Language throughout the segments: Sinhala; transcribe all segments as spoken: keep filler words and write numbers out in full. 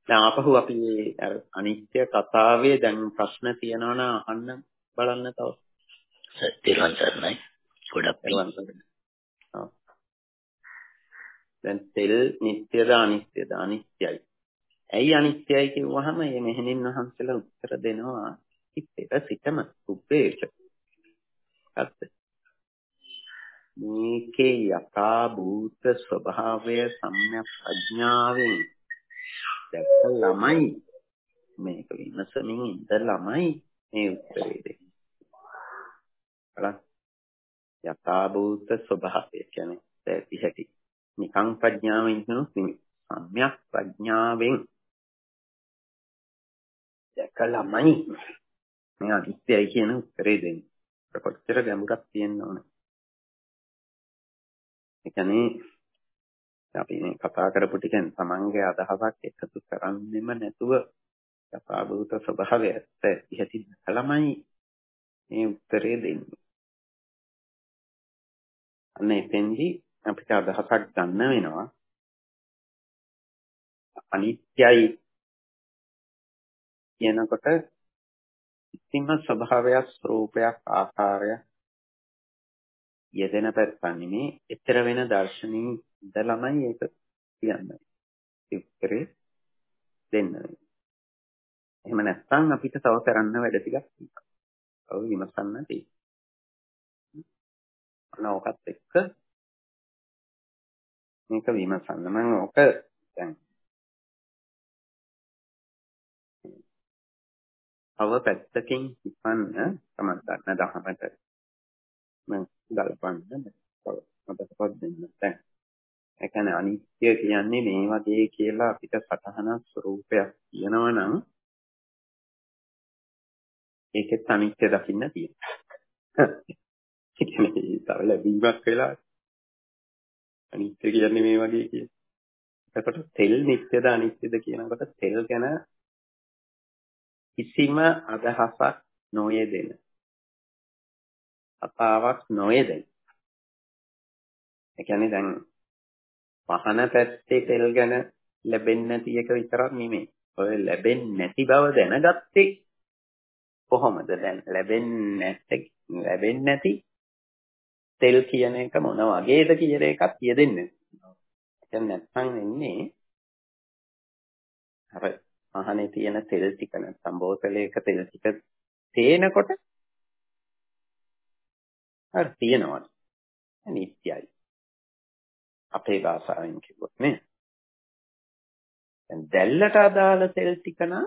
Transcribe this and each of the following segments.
දැන් ආපහු අපි අර අනිත්‍ය කතාවේ දැන් ප්‍රශ්න තියෙනවා නම් අහන්න බලන්න තව. සත්‍යවන් සර්ණයි. ගොඩක් පිං. දැන් තෙල් නිට්ටයද අනිත්‍යද? අනිත්‍යයි. ඇයි අනිත්‍යයි කිව්වහම මේ මෙහෙණින් වහන්සේලා උත්තර දෙනවා ඉතින් සිතම උපේක්ෂ. හත් මේකේ යථා භූත ස්වභාවය සම්‍යක් ප්‍රඥාවෙන් දැක්ක ළමයි මේක විමසමින් ඉඳලාමයි මේ උත්තරේ දෙන්නේ. බලන්න යථා භූත ස්වභාවය කියන්නේ ඇති හැටි. නිකං ප්‍රඥාවෙන් කියනොත් නෙමෙයි. සම්‍යක් ප්‍රඥාවෙන් දැක්ක ළමයි මේ අනිත්‍යයි කියන උත්තරේ දෙන්නේ. ඒක කොච්චර ගැඹුරක් තියෙන්න ඕන. ඒ කියන්නේ අපි මේ කතා කරපු ටිකෙන් තමන්ගේ අදහසක් එකතු කරන්නෙම නැතුව යථාභූත ස්වභාවය ඇත්ත ඉහති ළමයි මේ උත්තරේ දෙන්නේ. අන්න එතෙන්දී අපිට අදහසක් ගන්න වෙනවා අනිත්‍යයි කියනකොට කිසිම ස්වභාවයක් ස්වરૂපයක් ආකාරයක් යෙදෙන පැත්තක් නෙමේ ඊතර වෙන දර්ශනීය ඉඳලාමයි ඒක කියන්නේ. උත්තරේ දෙන්න. එහෙම නැත්නම් අපිට තව කරන්න වැඩ ටිකක් තියෙනවා. ඔව් විමසන්න තියෙනවා. අනෝකත් එක්ක මේක විමසන්න මම ඕක දැන් අව පැත්තකින් හිතන්න තමයි ගන්න දහමට මම ගල්පන්න මතකපත් දෙන්න දැන් ඒ කියන්නේ අනිත්‍ය කියන්නේ මේ වගේ කියලා අපිට සතහන ස්වરૂපයක් කියනවා නම් ඒකෙත් අනිත්‍ය දකින්න තියෙනවා. ඒ කියන්නේ තව ලැබීමක් වෙලා අනිත්‍ය කියන්නේ මේ වගේ කියන. එතකොට තෙල් නිට්ටයද අනිත්‍යද කියනකොට තෙල් ගැන කිසිම අදහසක් නොයෙදෙන. අතාවක් නොයෙදෙන. ඒ කියන්නේ දැන් පහන පැත්තේ තෙල් ගැන ලැබෙන්නේ නැති එක විතරක් නෙමෙයි. ඔය ලැබෙන්නේ නැති බව දැනගත්තේ කොහොමද? දැන් ලැබෙන්නේ නැති ලැබෙන්නේ නැති තෙල් කියන එක මොන වගේද කියන එකත් යෙදෙන්නේ. දැන් නැත්නම් වෙන්නේ අර පහනේ තියෙන තෙල් ටික නැත්නම් බෝතලයක තෙල් ටික තේනකොට අර තියෙනවා. නිත්‍යයි. අපේ භාෂාවෙන් කිව්වොත් නේ. දැන් දැල්ලට අදාළ තෙල් ටික නම්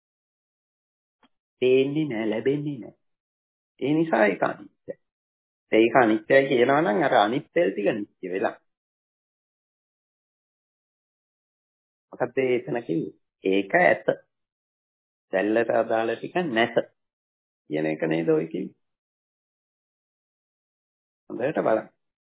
තේන්නේ නැහැ, ලැබෙන්නේ නැහැ. ඒ නිසා ඒක අනිත්‍යයි. ඒක අනිත්‍යයි කියනවා නම් අර අනිත් තෙල් ටික නිත්‍ය වෙලා. මොකද එතන කිව්වේ? ඒක ඇත. දැල්ලට අදාළ ටික නැත. කියන එක නේද ඔය කිව්වේ? හොඳට බලන්න.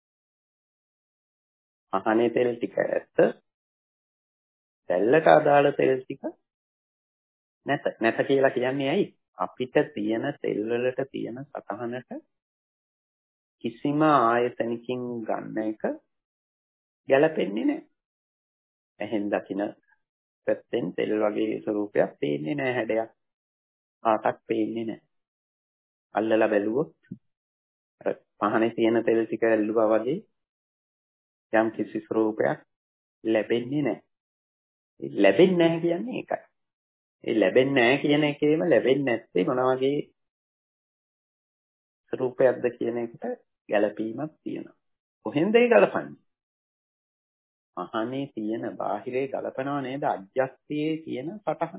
අහනේ තෙල් ටික ඇත. දැල්ලට අදාළ තෙල් ටික නැත. නැත කියලා කියන්නේ ඇයි? අපිට තියෙන තෙල් වලට තියෙන සතහනට කිසිම ආයතනකින් ගන්න එක ගැලපෙන්නේ නැහැ. එහෙන් දකින පැත්තෙන් තෙල් වගේ ස්වරූපයක් පේන්නේ නැහැ, හැඩයක් ආටක් පේන්නේ නැහැ. අල්ලලා බැලුවොත් අර පහනේ තියෙන තෙල් ටික ඇල්ලුවා වගේ යම් කිසි ස්වරූපයක් ලැබෙන්නේ නැහැ. ඒ ලැබෙන්නේ නැහැ කියන්නේ ඒකයි. ඒ ලැබෙන්නේ නැහැ කියන එකේම ලැබෙන්නේ නැත්තේ මොන වගේ ස්වරූපයක්ද කියන එකට ගැළපීමක් තියෙනවා. කොහෙන්ද ඒ ගලපන්නේ? අහනේ තියෙන බාහිරේ ගලපනව නේද අජ්ජත්තියේ තියෙන සටහන.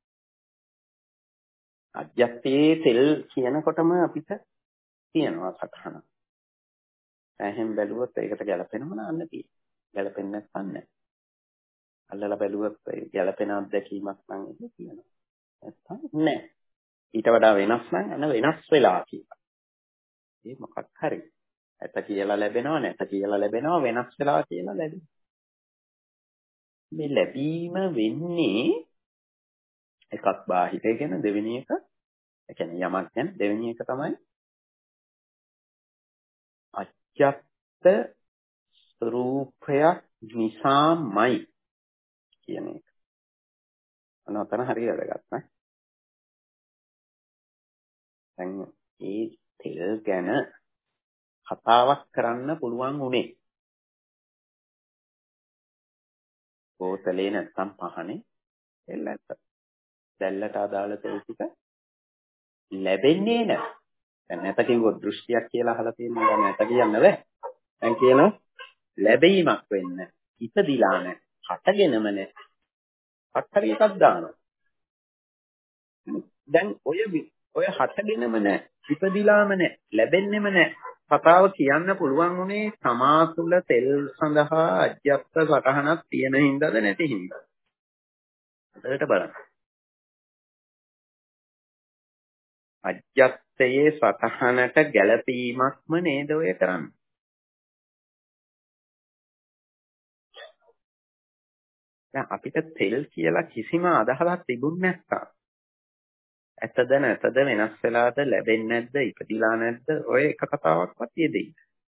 අජ්ජත්තියේ තෙල් කියනකොටම අපිට තියෙනවා සටහන. එහෙන් බැලුවොත් ඒකට ගැළපෙනව නෑ තියෙන්නේ. ගැළපෙන්නේ නැත්නම් නෑ. අල්ලලා බැලුවොත් ගැළපෙන අත්දැකීමක් නම් ඒක තියෙනවා. නැත්නම් නෑ. ඊට වඩා වෙනස් නම් අන වෙනස් වෙලා කියලා. ඒ මොකක් හරි. ඇත කියලා ලැබෙනව නැත කියලා ලැබෙනව වෙනස් වෙලා කියලා ලැබෙනවා. මේ ලැබීම වෙන්නේ එකක් බාහිරේ ගැන දෙවෙනි එක ඒ කියන්නේ යමක් ගැන දෙවෙනි එක තමයි අජ්ජත් ස්වરૂපයක් නිසාමයි කියන එක. අනතන හරිය වැඩගත් නේ. දැන් මේ තෙල් ගැන කතාවක් කරන්න පුළුවන් උනේ බෝතලේ නැත්තම් පහනේ තෙල් නැත්ත. දැල්ලට අදාළ තෙල් ටික ලැබෙන්නේ නැහැ. දැන් නැත කිව්වොත් දෘෂ්ටියක් කියලා අහලා තියෙනවා. දැන් නැත කියන්න බෑ. දැන් කියනවා ලැබීමක් වෙන්න ඉපදිලා නැහැ. හටගෙනම නැහැ. හටරි එකක් දානවා. දැන් ඔය ඔය හටගෙනම නැහැ. ඉපදිලාම නැහැ. ලැබෙන්නෙම නැහැ. කතාව කියන්න පුළුවන් උනේ තමා තුළ තෙල් සඳහා අජ්‍යත්ත සටහනක් තියෙන හින්දාද නැති හින්දාද? හොඳට බලන්න. අජ්‍යත්තයේ සටහනට ගැළපීමක්ම නේද ඔය කරන්නේ. දැන් අපිට තෙල් කියලා කිසිම අදහසක් තිබුණේ නැත්තම් ඇත්තද නැතද වෙනස් වෙලාද ලැබෙන්නේ නැද්ද ඉපදිලා නැද්ද ඔය එක කතාවක්වත් යෙදෙයි.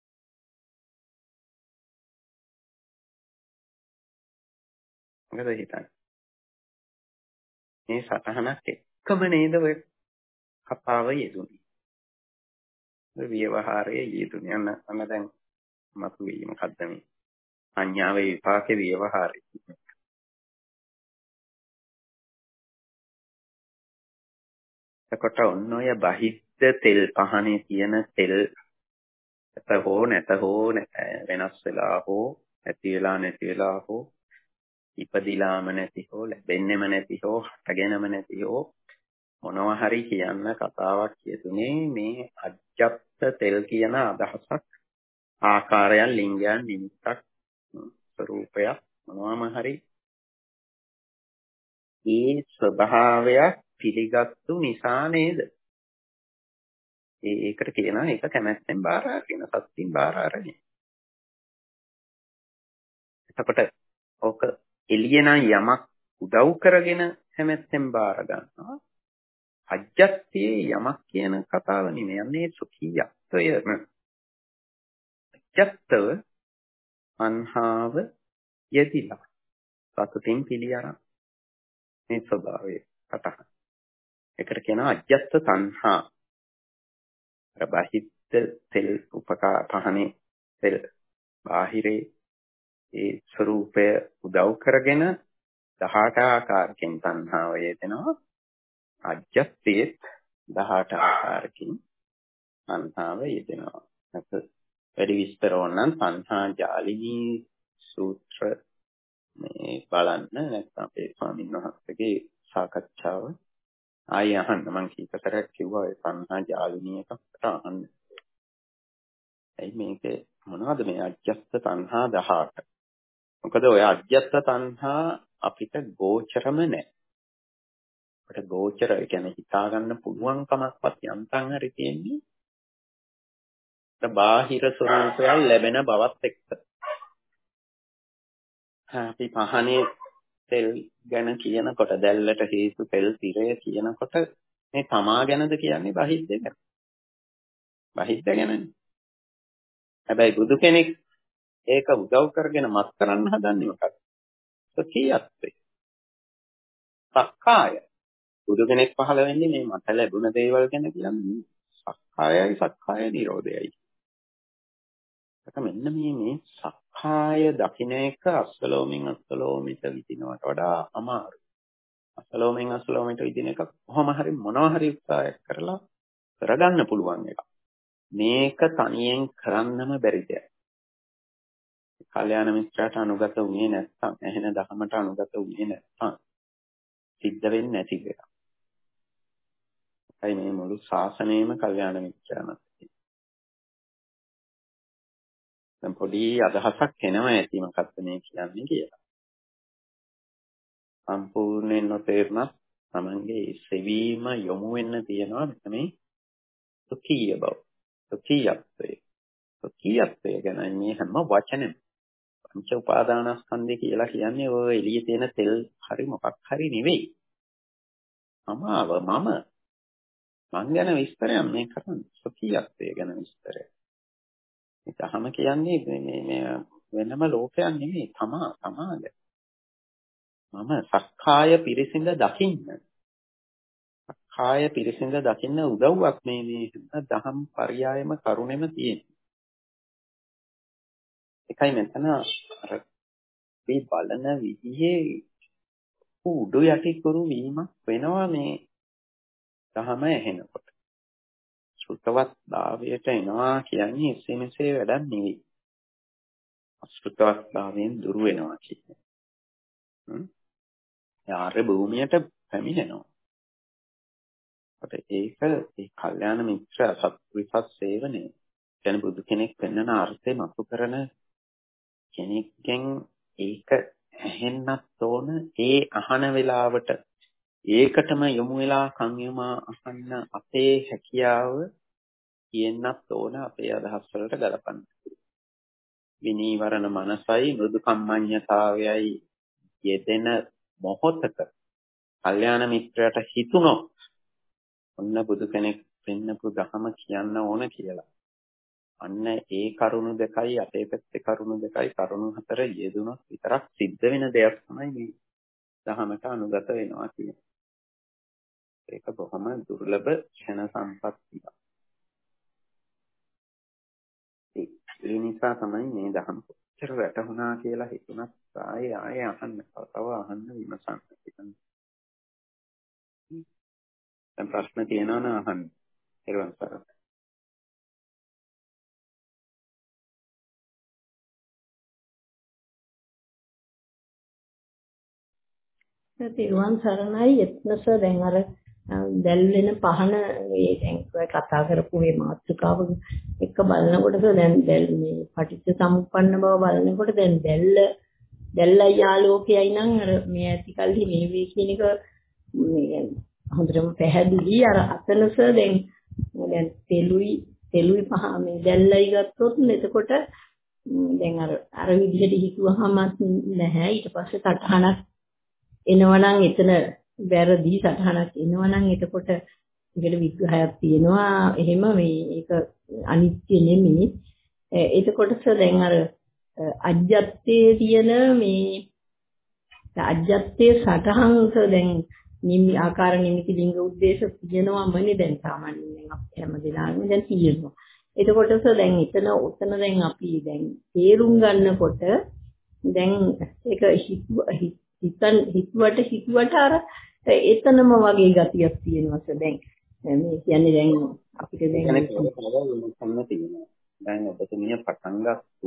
මොකද හිතන්නේ? මේ සටහනක් එක්කම නේද ඔය කතාව යෙදුනේ. ඔය ව්‍යවහාරයේ යෙදුනේ. අන්න අන්න දැන් මතුවේ මොකද්ද මේ සංඥාවේ විපාකේ ව්‍යවහාරය. එතකොට ඔන්න ඔය බහිද්ද තෙල් පහනේ තියෙන තෙල් ඇත හෝ නැත හෝ වෙනස් වෙලා හෝ ඇති වෙලා නැති වෙලා හෝ ඉපදිලාම නැති හෝ ලැබෙන්නෙම නැති හෝ හටගෙනම නැති හෝ මොනවා හරි කියන්න කතාවක් කියතුනේ මේ අජ්ජත් තෙල් කියන අදහසක් ආකාරයන් ලිංගයන් නිමිත්තක් ස්වરૂපයක් මොනවාම හරි ඒ ස්වභාවයක් පිළිගත්තු නිසා නේද? ඒකට කියනවා ඒක කැමැත්තෙන් බාර අරගෙන සත්‍යින් බාර අරගෙන. එතකොට ඕක එළිය නම් යමක් උදව් කරගෙන කැමැත්තෙන් බාර ගන්නවා. අජ්ජත්තියේ යමක් කියන කතාව නෙමෙයි. යන්නේ සුඛීයත්වයම. අජ්ජත්ව අන්හාව යෙදිලා සතුටින් පිළියරන් මේ ස්වභාවය කතා. ඒකට කියනවා අජ්ජත් තණ්හා. බාහිර තෙල් උපකා පහනේ තෙල් බාහිරේ ඒ ස්වરૂපය උදව් කරගෙන දහඅට ආකාරකින් තණ්හාව යෙදෙනවා. අජ්ජත්තියේ දහඅට ආකාරකින් තණ්හාව යෙදෙනවා. නැත්නම් වැඩි විස්තර ඕනනම් තණ්හා ජාලිනී සූත්‍ර මේ බලන්න නැත්නම් අපේ ස්වාමීන් වහන්සේගේ සාකච්ඡාව ආයෙ අහන්න. මම කීප සැරයක් කිව්වා ඒ තණ්හා ජාලිනී එකකට අහන්න. එයි මේක මොනවද මේ අජ්ජත් තණ්හා දහඅට? මොකද ඔය අජ්ජත් තණ්හා අපිට ගෝචරම නැහැ. අපිට ගෝචර ඒ කියන්නේ හිතා ගන්න පුළුවන් කමක්වත් යන්තම් හරි තියෙන්නේ. බාහිර ස්වરૂපයක් ලැබෙන බවත් එක්ක. අපි පහනේ තෙල් ගැන කියනකොට දැල්ලට හේතු තෙල් තිරය කියනකොට මේ තමා ගැනද කියන්නේ බහිද්ද ගැන? බහිද්ද ගැනනේ. හැබැයි බුදු කෙනෙක් ඒක උදව් කරගෙන මත් කරන්න හදන්නේ මොකක්ද? සකියත්වේ. සක්කාය. බුදු කෙනෙක් පහළ වෙන්නේ මේ මට ලැබුණ දේවල් ගැන කියන්නේ. සක්කායයි සක්කාය නිරෝධයයි. ඒක මෙන්න මේ මේ සක්කාය දකින්න එක අස්වලෝමින් අස්වලෝමිට විදිනවට වඩා අමාරුයි. අස්වලෝමින් අස්වලෝමිට විදින එක කොහොම හරි මොනවා හරි උත්සාහයක් කරලා කරගන්න පුළුවන් එක. මේක තනියෙන් කරන්නම බැරි දෙයක්. කල්‍යාණ මිත්‍රාට අනුගත වුණේ නැත්නම් එහෙන ධර්මයට අනුගත වුණේ නැත්නම් සිද්ධ වෙන්නේ නැති දෙයක්. ඒ මේ මුළු ශාසනයම කල්‍යාණ මිත්‍රාමත්. දැන් පොඩි අදහසක් එනවා ඇති මොකක්ද මේ කියන්නේ කියලා. සම්පූර්ණයෙන් නොතේරුණත් තමන්ගේ සෙවීම යොමු වෙන්න තියෙනවා මේ සුඛීය බව. සුඛීයත්වය. සුඛීයත්වය ගැන මේ හැම වචනෙම පංච උපාදානස්කන්ධය කියලා කියන්නේ ඔය එළියේ තියෙන තෙල් හරි මොකක් හරි නෙවෙයි. මමව මම මං ගැන විස්තරයක් මේ කරන්නේ සුඛීයත්වය ගැන විස්තරය. මේ තහම කියන්නේ මේ මේ වෙනම ලෝකයක් නෙවෙයි තමා තමාද. මම සක්කාය පිරිසිඳ දකින්න. සක්කාය පිරිසිඳ දකින්න උදව්වක් මේ මේ දහම් පරයයම කරුණෙම තියෙනවා. එකයි මෙතන අර මේ බලන විදිහේ උඩු යටි කරු වීමක් වෙනවා මේ දහම ඇහෙනකොට. ශ්‍රුතවත් භාවයට එනවා කියන්නේ එසේ මෙසේ වැඩක් නෙවෙයි. අශ්‍රුතවත් භාවයෙන් දුර වෙනවා කියන්නේ. හ්ම්. යාර භූමියට පැමිණෙනවා. ඒක ඒ කල්යාණ මිත්‍ර සත්විසත් සේවනය. දැන් බුදු කෙනෙක් පෙන්වන අර්ථය මතු කරන කෙනෙක්ගෙන් ඒක ඇහෙන්නත් ඕන. ඒ අහන වෙලාවට ඒකටම යොමු වෙලා කන් යමා අහන්න අපේ හැකියාව කියන්නත් ඕන අපේ අදහස් වලට ගලපන්න. විනීවරණ මනසයි මෘදු කම්මඤ්ඤතාවයයි යෙදෙන මොහොතක කල්යාණ මිත්‍රයට හිතුණොත් ඔන්න බුදු කෙනෙක් වෙන්නපු ධහම කියන්න ඕන කියලා. අන්න ඒ කරුණු දෙකයි අපේ පැත්තේ කරුණු දෙකයි කරුණු හතර යෙදුනොත් විතරක් සිද්ධ වෙන දෙයක් තමයි මේ ධහමට අනුගත වෙනවා කියන්නේ. ඒක බොහොම දුර්ලභ ක්ෂණ සම්පත්තියක්. ඒ නිසා තමයි මේ ධහම කොච්චර වැටුණා කියලා හිතුණත් ආයේ ආයේ අහන්න තව අහන්න විමසන්න හිතන්නේ. දැන් ප්‍රශ්න තියෙනවා නම් අහන්න. ඊළඟ පාරට. තිරුවන් සරණයි එත්නස දැන් අර දැල් වෙන පහන මේ දැන් කතා කරපු මේ මාතෘකාව එක බලනකොට දැන් දැල් මේ පටිච්ච සමුප්පන්න බව බලනකොට දැන් දැල්ල දැල්ලයි ආලෝකයයි නම් අර මේ ඇති කල්හි මේ වේ කියන එක මේ හොඳටම පැහැදිලි අර අතනස දැන් දැන් තෙලුයි තෙලුයි පහ මේ දැල්ලයි ගත්තොත් එතකොට දැන් අර අර විදිහට හිතුවහම නැහැ ඊට පස්සේ සටහනක් එනවනම් එතන වැරදි සටහනක් එනවනම් එතකොට ඒකට විග්‍රහයක් තියෙනවා එහෙම මේ ඒක අනිත්‍ය නෙමෙයි එතකොටස දැන් අර අජ්ජත්තේ තියෙන මේ අජ්ජත්තේ සටහන්ස දැන් නිමි ආකාර නිමිති ලිංග උද්දේශ තියෙනවමනේ දැන් සාමාන්‍යයෙන් අපි හැමදෙනාම දැන් තියෙනවා එතකොටස දැන් එතන උතන දැන් අපි දැන් තේරුම් ගන්නකොට දැන් ඒක හිතන් හිතුවට හිතුවට අර එතනම වගේ ගතියක් තියෙනවාස දැන් මේ කියන්නේ දැන් අපිට දැන් සම්ම තියෙනවා දැන් ඔබතුමිය පටන් ගත්තු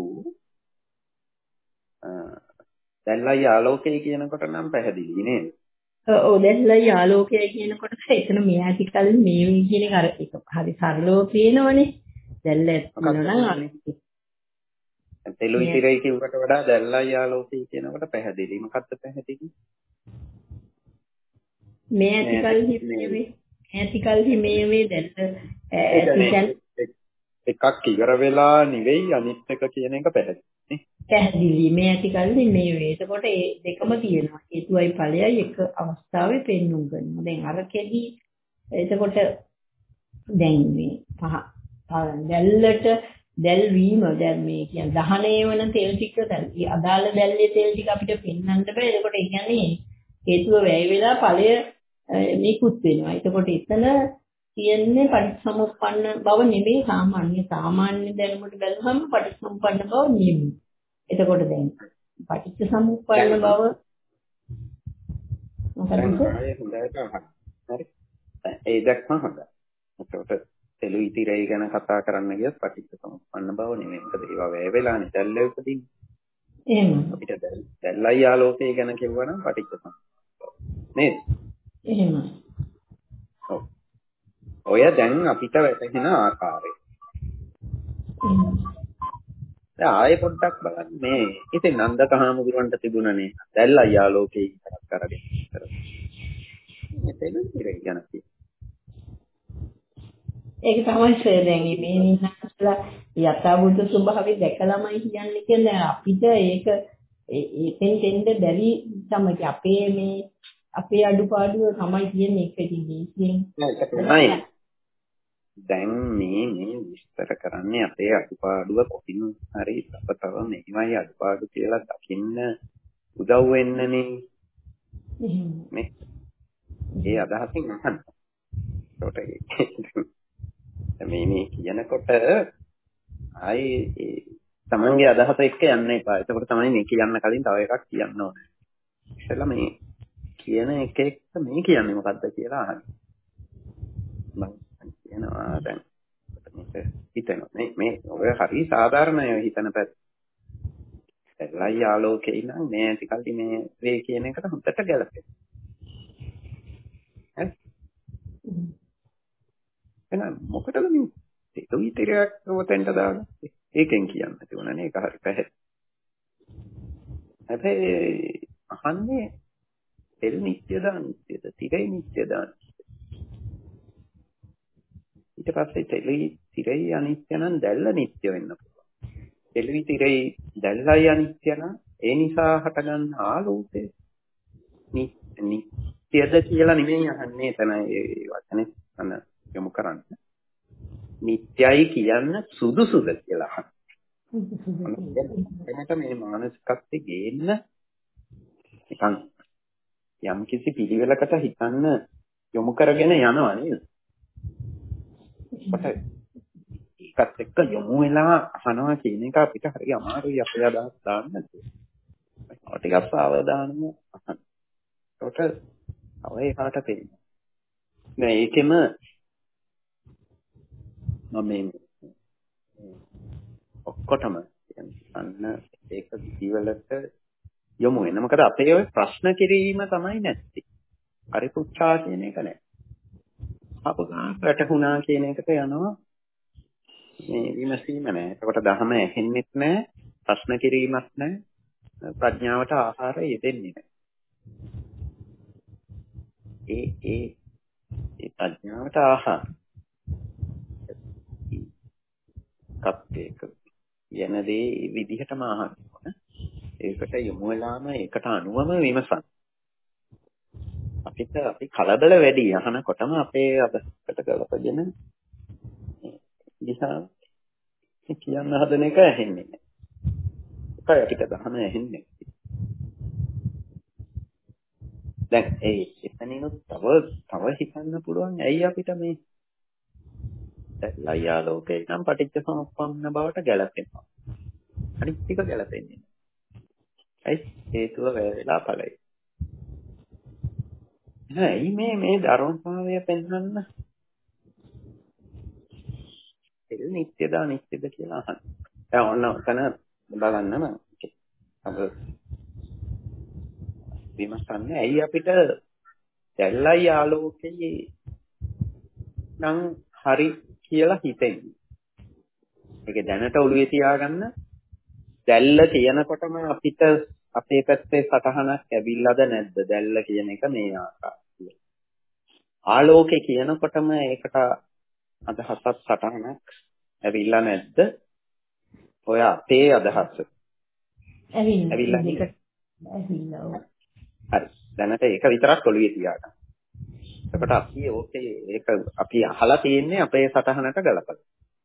දැල්ලයි ආලෝකය කියනකොට නම් පැහැදිලි නේද ඔව් දැල්ලයි ආලෝකය කියනකොට එතන මේ ඇතිකල් මේ කියන එක අර එක හරි සරලව පේනවනේ දැල්ල ඇත්තනනම් තෙලු ඉතිරයි කිව්වට වඩා දැල්ලයි ආලෝකය කියනකොට පැහැදිලි. මොකක්ද පැහැදිලි? මේ ඇතිකල්හි මේ ඇතිකල්හි මේ වේ දැල්ල එකක් ඉවර වෙලා නෙවෙයි අනිත් එක කියන එක පැහැදිලි. පැහැදිලි මේ ඇතිකල්හි මේ වේ. එතකොට මේ දෙකම තියෙනවා. හේතුවයි ඵලයයි එක අවස්ථාවේ පෙන්නුම් කරනවා. දැන් අරකෙදි එතකොට දැන් මේ පහ දැල්ලට දැල් වීම දැන් මේ කියන්නේ දහණේ වන තෙල් ටික දැන් අදාළ දැල්ලේ තෙල් ටික අපිට පෙන්වන්න බෑ. ඒකට ඒ කියන්නේ හේතුව වැය වෙලා ඵලය මේකුත් වෙනවා. ඒකට එතන කියන්නේ පටිච්චසමුප්පන්න බව නෙමෙයි සාමාන්‍ය සාමාන්‍ය දැනුමට බැලුවම පටිච්චසමුප්පන්න බව නෙමෙයි. එතකොට දැන් පටිච්චසමුප්පන්න බව මොකද? හරි. ඒ දැක්ම හොඳයි. ඒකට තෙලු ඉතිරයි ගැන කතා කරන්න ගියත් පටිච්චසමුප්පන්න බව නෙමෙයි. මොකද ඒවා වැය වෙලානේ දැල්ල උපදින්නේ. එහෙම. අපිට දැල්ලයි ආලෝකය ගැන කියවනම් පටිච්චසමුප්පන්න. නේද? එහෙමයි. ඔව්. ඔය දැන් අපිට වැටහෙන ආකාරය. දැන් ආයෙ පොඩ්ඩක් බලන්න මේ ඉතින් නන්දකහාමුදුරන්ට තිබුණනේ දැල්ලයි ආලෝකය විතරක් කරගෙන කරා. මේ තෙලු ඉතිරයි ගැන ඒක තමයි සර් දැන් මේ නිහඬලා යථාභූත ස්වභාවය දැකලාමයි කියන්නේ කියන්නේ අපිට ඒක ඒකෙන් දෙන්න බැරි තමයි අපේ මේ අපේ අඩුපාඩුව තමයි කියන්නේ ඒකදී දැන් මේ මේ විස්තර කරන්නේ අපේ අඩුපාඩුව කොටින් හරි අපතව මේවයි අඩුපාඩු කියලා දකින්න උදව් වෙන්නනේ මේ ඒ අදහසින් අහන්න. ඒකට මේ මේ කියනකොට ආයේ තමන්ගේ අදහස එක්ක යන්න එපා. ඒකට තමයි මේ කියන්න කලින් තව එකක් කියන්න ඕනේ. ඉතින් මේ කියන එක එක්ක මේ කියන්නේ මොකද්ද කියලා අහන්න. මම කියනවා දැන් මේක හිතෙනවා මේ මේ ඔය හරි සාධාරණයි හිතන පැත්ත. ලයි ආලෝකේ ඉන්න මේ ටිකල්ලි මේ වේ කියන එකට හොඳට ගැලපෙනවා. හරි. එහෙනම් මොකටද මේ දෙවි තිරයක් උතෙන්ට දාගත්තේ? ඒකෙන් කියන්න තිබුණානේ ඒක හරි පැහැදිලි. හැබැයි අහන්නේ තෙල් නිත්‍යද අනිත්‍යද? තිරේ නිත්‍යද අනිත්‍යද? ඊට පස්සේ තෙලි තිරේ අනිත්‍ය නම් දැල්ල නිත්‍ය වෙන්න පුළුවන්. තෙලි තිරේ දැල්ලයි අනිත්‍ය නම් ඒ නිසා හටගන්න ආලෝකය නිත්‍යද කියලා නෙමෙයි අහන්නේ. එතන ඒ වචනේ අන්න යොමු කරන්න. නිත්‍යයි කියන්න සුදුසුද කියලා අහන්න. එතනට මේ මානසිකත්වයේ ගේන්න නිකන් යම් කිසි පිළිවෙලකට හිතන්න යොමු කරගෙන යනවා නේද? ඒකත් එක්ක යොමු වෙලා අහනවා කියන එක අපිට හරි අමාරුයි අපේ අදහස් දාන්න. ඒක ටිකක් සාවධානව අහන්න. ඒකට තව එකකට තේරෙනවා. නෑ ඒකෙම මම මේ ඔක්කොටම අන්න ඒක පිළිවෙලට යොමු වෙන. මොකද අපේ ඔය ප්‍රශ්න කිරීම තමයි නැත්තේ. හරි පුච්චා කියන එක නෑ. අපගා වැටුණා කියන එකට යනවා මේ විමසීම නෑ. ඒකට දහම ඇහෙන්නෙත් නෑ, ප්‍රශ්න කිරීමක් නෑ, ප්‍රඥාවට ආහාරය යෙදෙන්නේ නෑ. ඒ ඒ ඒ ප්‍රඥාවට ආහාර කප්පේක යන දේ විදිහටම ආහාර කරන. ඒකට යොමු වෙලාම ඒකට අනුවම විමසන්න. අපිට අපි කලබල වැඩි අහනකොටම අපේ අදහසකට ගලපගෙන නිසා කියන්න හදන එක ඇහෙන්නේ නැහැ. ඒකයි අපිට දහම ඇහෙන්නේ. දැන් ඒ එතනිනුත් තව තව හිතන්න පුළුවන් ඇයි අපිට මේ ලයියා ලෝකේ නම් පටිච්ච සමුප්පන්න බවට ගැලපෙනවා. අනිත් ටික ගැලපෙන්නේ නැහැ. ඒ හේතුව වෙලා ඵලයි. නෑ මේ මේ ධර්මතාවය පෙන්වන්න ඒක නිත්‍යද අනිත්‍යද කියලා අහන්න. දැන් ඔන්න ඔතන බලන්නම අද විමසන්නේ ඇයි අපිට දැල්ලයි ආලෝකයේ නම් හරි කියලා හිතෙන්නේ. ඒක දැනට ඔළුවේ තියාගන්න. දැල්ල කියනකොටම අපිට අපේ පැත්තේ සටහනක් ඇවිල්ලාද නැද්ද? දැල්ල කියන එක මේ ආකාරය. ආලෝකේ කියනකොටම ඒකට අදහසක් සටහනක් ඇවිල්ලා නැද්ද? ඔය අපේ අදහස. ඇවිල්ලා ඇවිල්ලා. හරි. දැනට ඒක විතරක් ඔළුවේ තියාගන්න. එතකොට අපි ඕකේ ඒක අපි අහලා තියෙන්නේ අපේ සටහනට ගලපලා.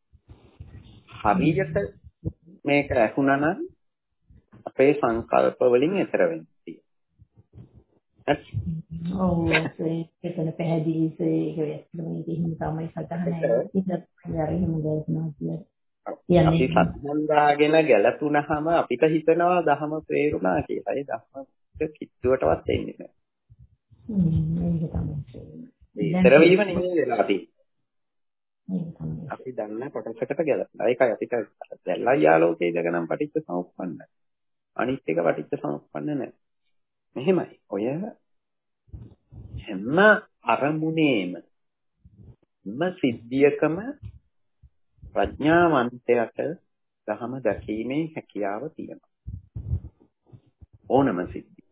හරියට මේක ඇහුණා නම් අපේ සංකල්ප වලින් එතර වෙන්නේ. හරි. ඔව් ඒකන පැහැදිලි ඒක ඇත්තටම ඉතින් තමයි සටහන කියන්නේ. අපි සම්බන්ධ දාගෙන ගැලපුණාම අපිට හිතනවා දහම තේරුණා කියලා. ඒ දහම කිට්ටුවටවත් එන්නේ නැහැ. හ්ම් ඒක තමයි. ඉතර වීම නෙමෙයි වෙලා තියෙන්නේ. අපි දන්න කොටසකට ගැලපෙනවා. ඒකයි අපිට දැල්ලයි ආලෝකයේ ඉඳගෙන නම් පටිච්ච සමුප්පන්නයි. අනිත් එක පටිච්ච සමුප්පන්න නැහැ. මෙහෙමයි. ඔය හැම අරමුණේම හැම සිද්ධියකම ප්‍රඥාවන්තයට දහම දැකීමේ හැකියාව තියෙනවා. ඕනම සිද්ධිය.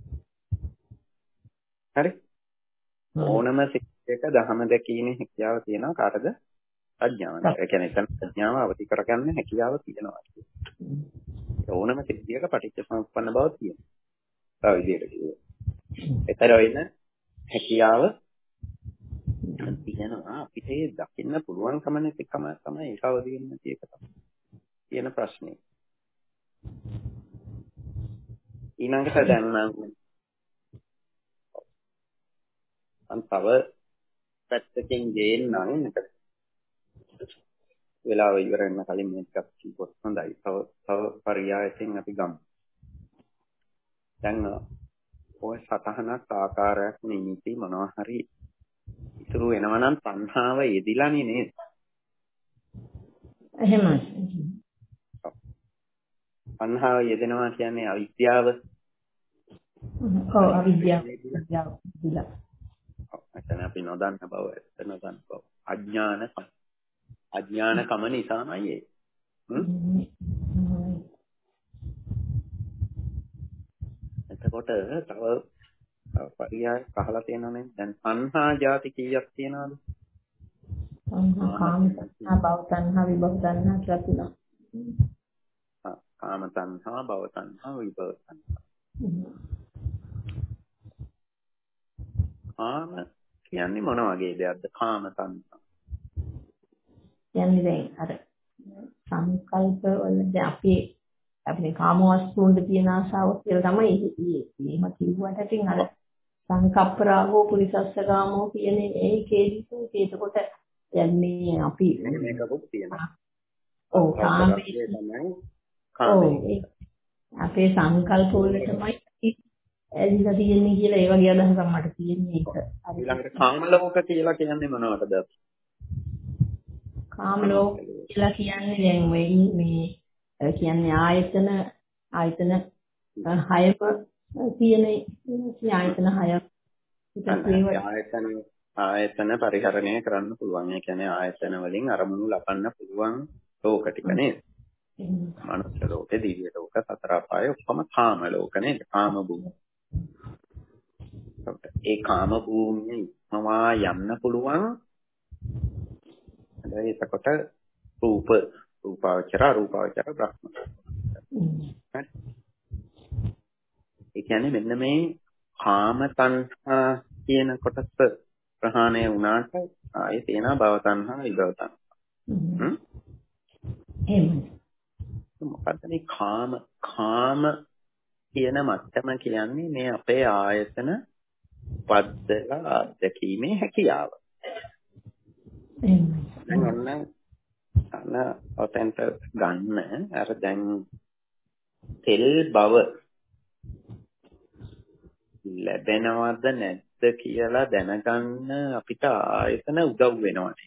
හරි? ඕනම සිද්ධියක දහම දැකීමේ හැකියාව තියෙනවා කාටද? ප්‍රඥාවන්තය. ඒ කියන්නේ එතන ප්‍රඥාව අවදි කරගන්න හැකියාව තියෙනවා. ඕනම සිද්ධියක පටිච්චසමුප්පන්න බව තියෙනවා. තව විදිහට කිව්වොත්. ඒතර වෙන හැකියාව තියෙනවා අපිට දකින්න පුළුවන්කම නැතිකම තමයි ඒක අවදි වෙන්නේ නැති එක තමයි. කියන ප්‍රශ්නේ. ඊළඟට දැන් නම් මම තව පැත්තකින් ගේන්නම් එකට. වෙලාව ඉවර වෙන කලින් මේක කිව්වොත් හොඳයි. තව තව පරියායකින් අපි ගමු. දැන් ඔය සතහනක් ආකාරයක් නිමිති මොනවා හරි ඉතුරු වෙනවා නම් තණ්හාව යෙදිලානේ නේද? එහෙමයි. තණ්හාව යෙදෙනවා කියන්නේ අවිද්‍යාව. ඔව් අවිද්‍යාව. අවිද්‍යාව දිලා. ඔව් එතන අපි නොදන්න බව, එතන නොදන්න බව. අඥාන අඥානකම නිසාමයි ඒ. හ්ම්. එතකොට තව පරියාය පහලා තියෙනවනේ. දැන් තණ්හා ಜಾති කීයක් තියෙනවද? තණ්හා කාම තණ්හා භව තණ්හා විභව තණ්හා කියලා තුනක්. ආ කාම තණ්හා භව තණ්හා විභව තණ්හා. කාම කියන්නේ මොන වගේ දෙයක්ද? කාම තණ්හා කියන්නේ දැන් අර සංකල්ප වල දැන් අපි අපේ කාම වස්තුන්ට තියෙන ආශාව කියලා තමයි එහෙම කිව්වට ඉතින් අර සංකප්ප රාගෝ පුරිසස්සගාමෝ කියන ඒකේදී ඒකකොට දැන් මේ අපි මේකකුත් තියෙනවා. ඔව් කාමයේ තමයි කාමයේ. අපේ සංකල්ප වල තමයි ඇලිලා තියෙන්නේ කියලා ඒ වගේ අදහසක් මට තියෙන්නේ ඒක. ඊළඟට කාම ලෝක කියලා කියන්නේ මොනවටද? කාම ලෝක කියලා කියන්නේ දැන් වෙයි මේ කියන්නේ ආයතන ආයතන හයක තියෙන ආයතන හයක් ආයතන ආයතන පරිහරණය කරන්න පුළුවන්. ඒ කියන්නේ ආයතන වලින් අරමුණු ලබන්න පුළුවන් ලෝක ටික නේද? මනුෂ්‍ය ලෝකේ, දිව්‍ය ලෝක, සතර අපාය ඔක්කොම කාම ලෝක නේද? කාම භූමිය. ඒ කාම භූමියේ ඉක්මවා යන්න පුළුවන්. එතකොට රූප රූපාවචර රූපාවචර බ්‍රහ්ම. ඒ කියන්නේ මෙන්න මේ කාම තණ්හා කියන කොටස ප්‍රහාණය වුණාට ආයේ තියෙනවා භව තණ්හා විභව තණ්හා. හ්ම්. එහෙමයි. මොකද්ද මේ කාම කාම කියන මට්ටම කියන්නේ මේ අපේ ආයතන පද්දලා අත්දැකීමේ හැකියාව. එහෙමයි. දැන් ඔන්න අන්න ඔතෙන්ට ගන්න අර දැන් තෙල් බව ලැබෙනවද නැද්ද කියලා දැනගන්න අපිට ආයතන උදව් වෙනවානේ.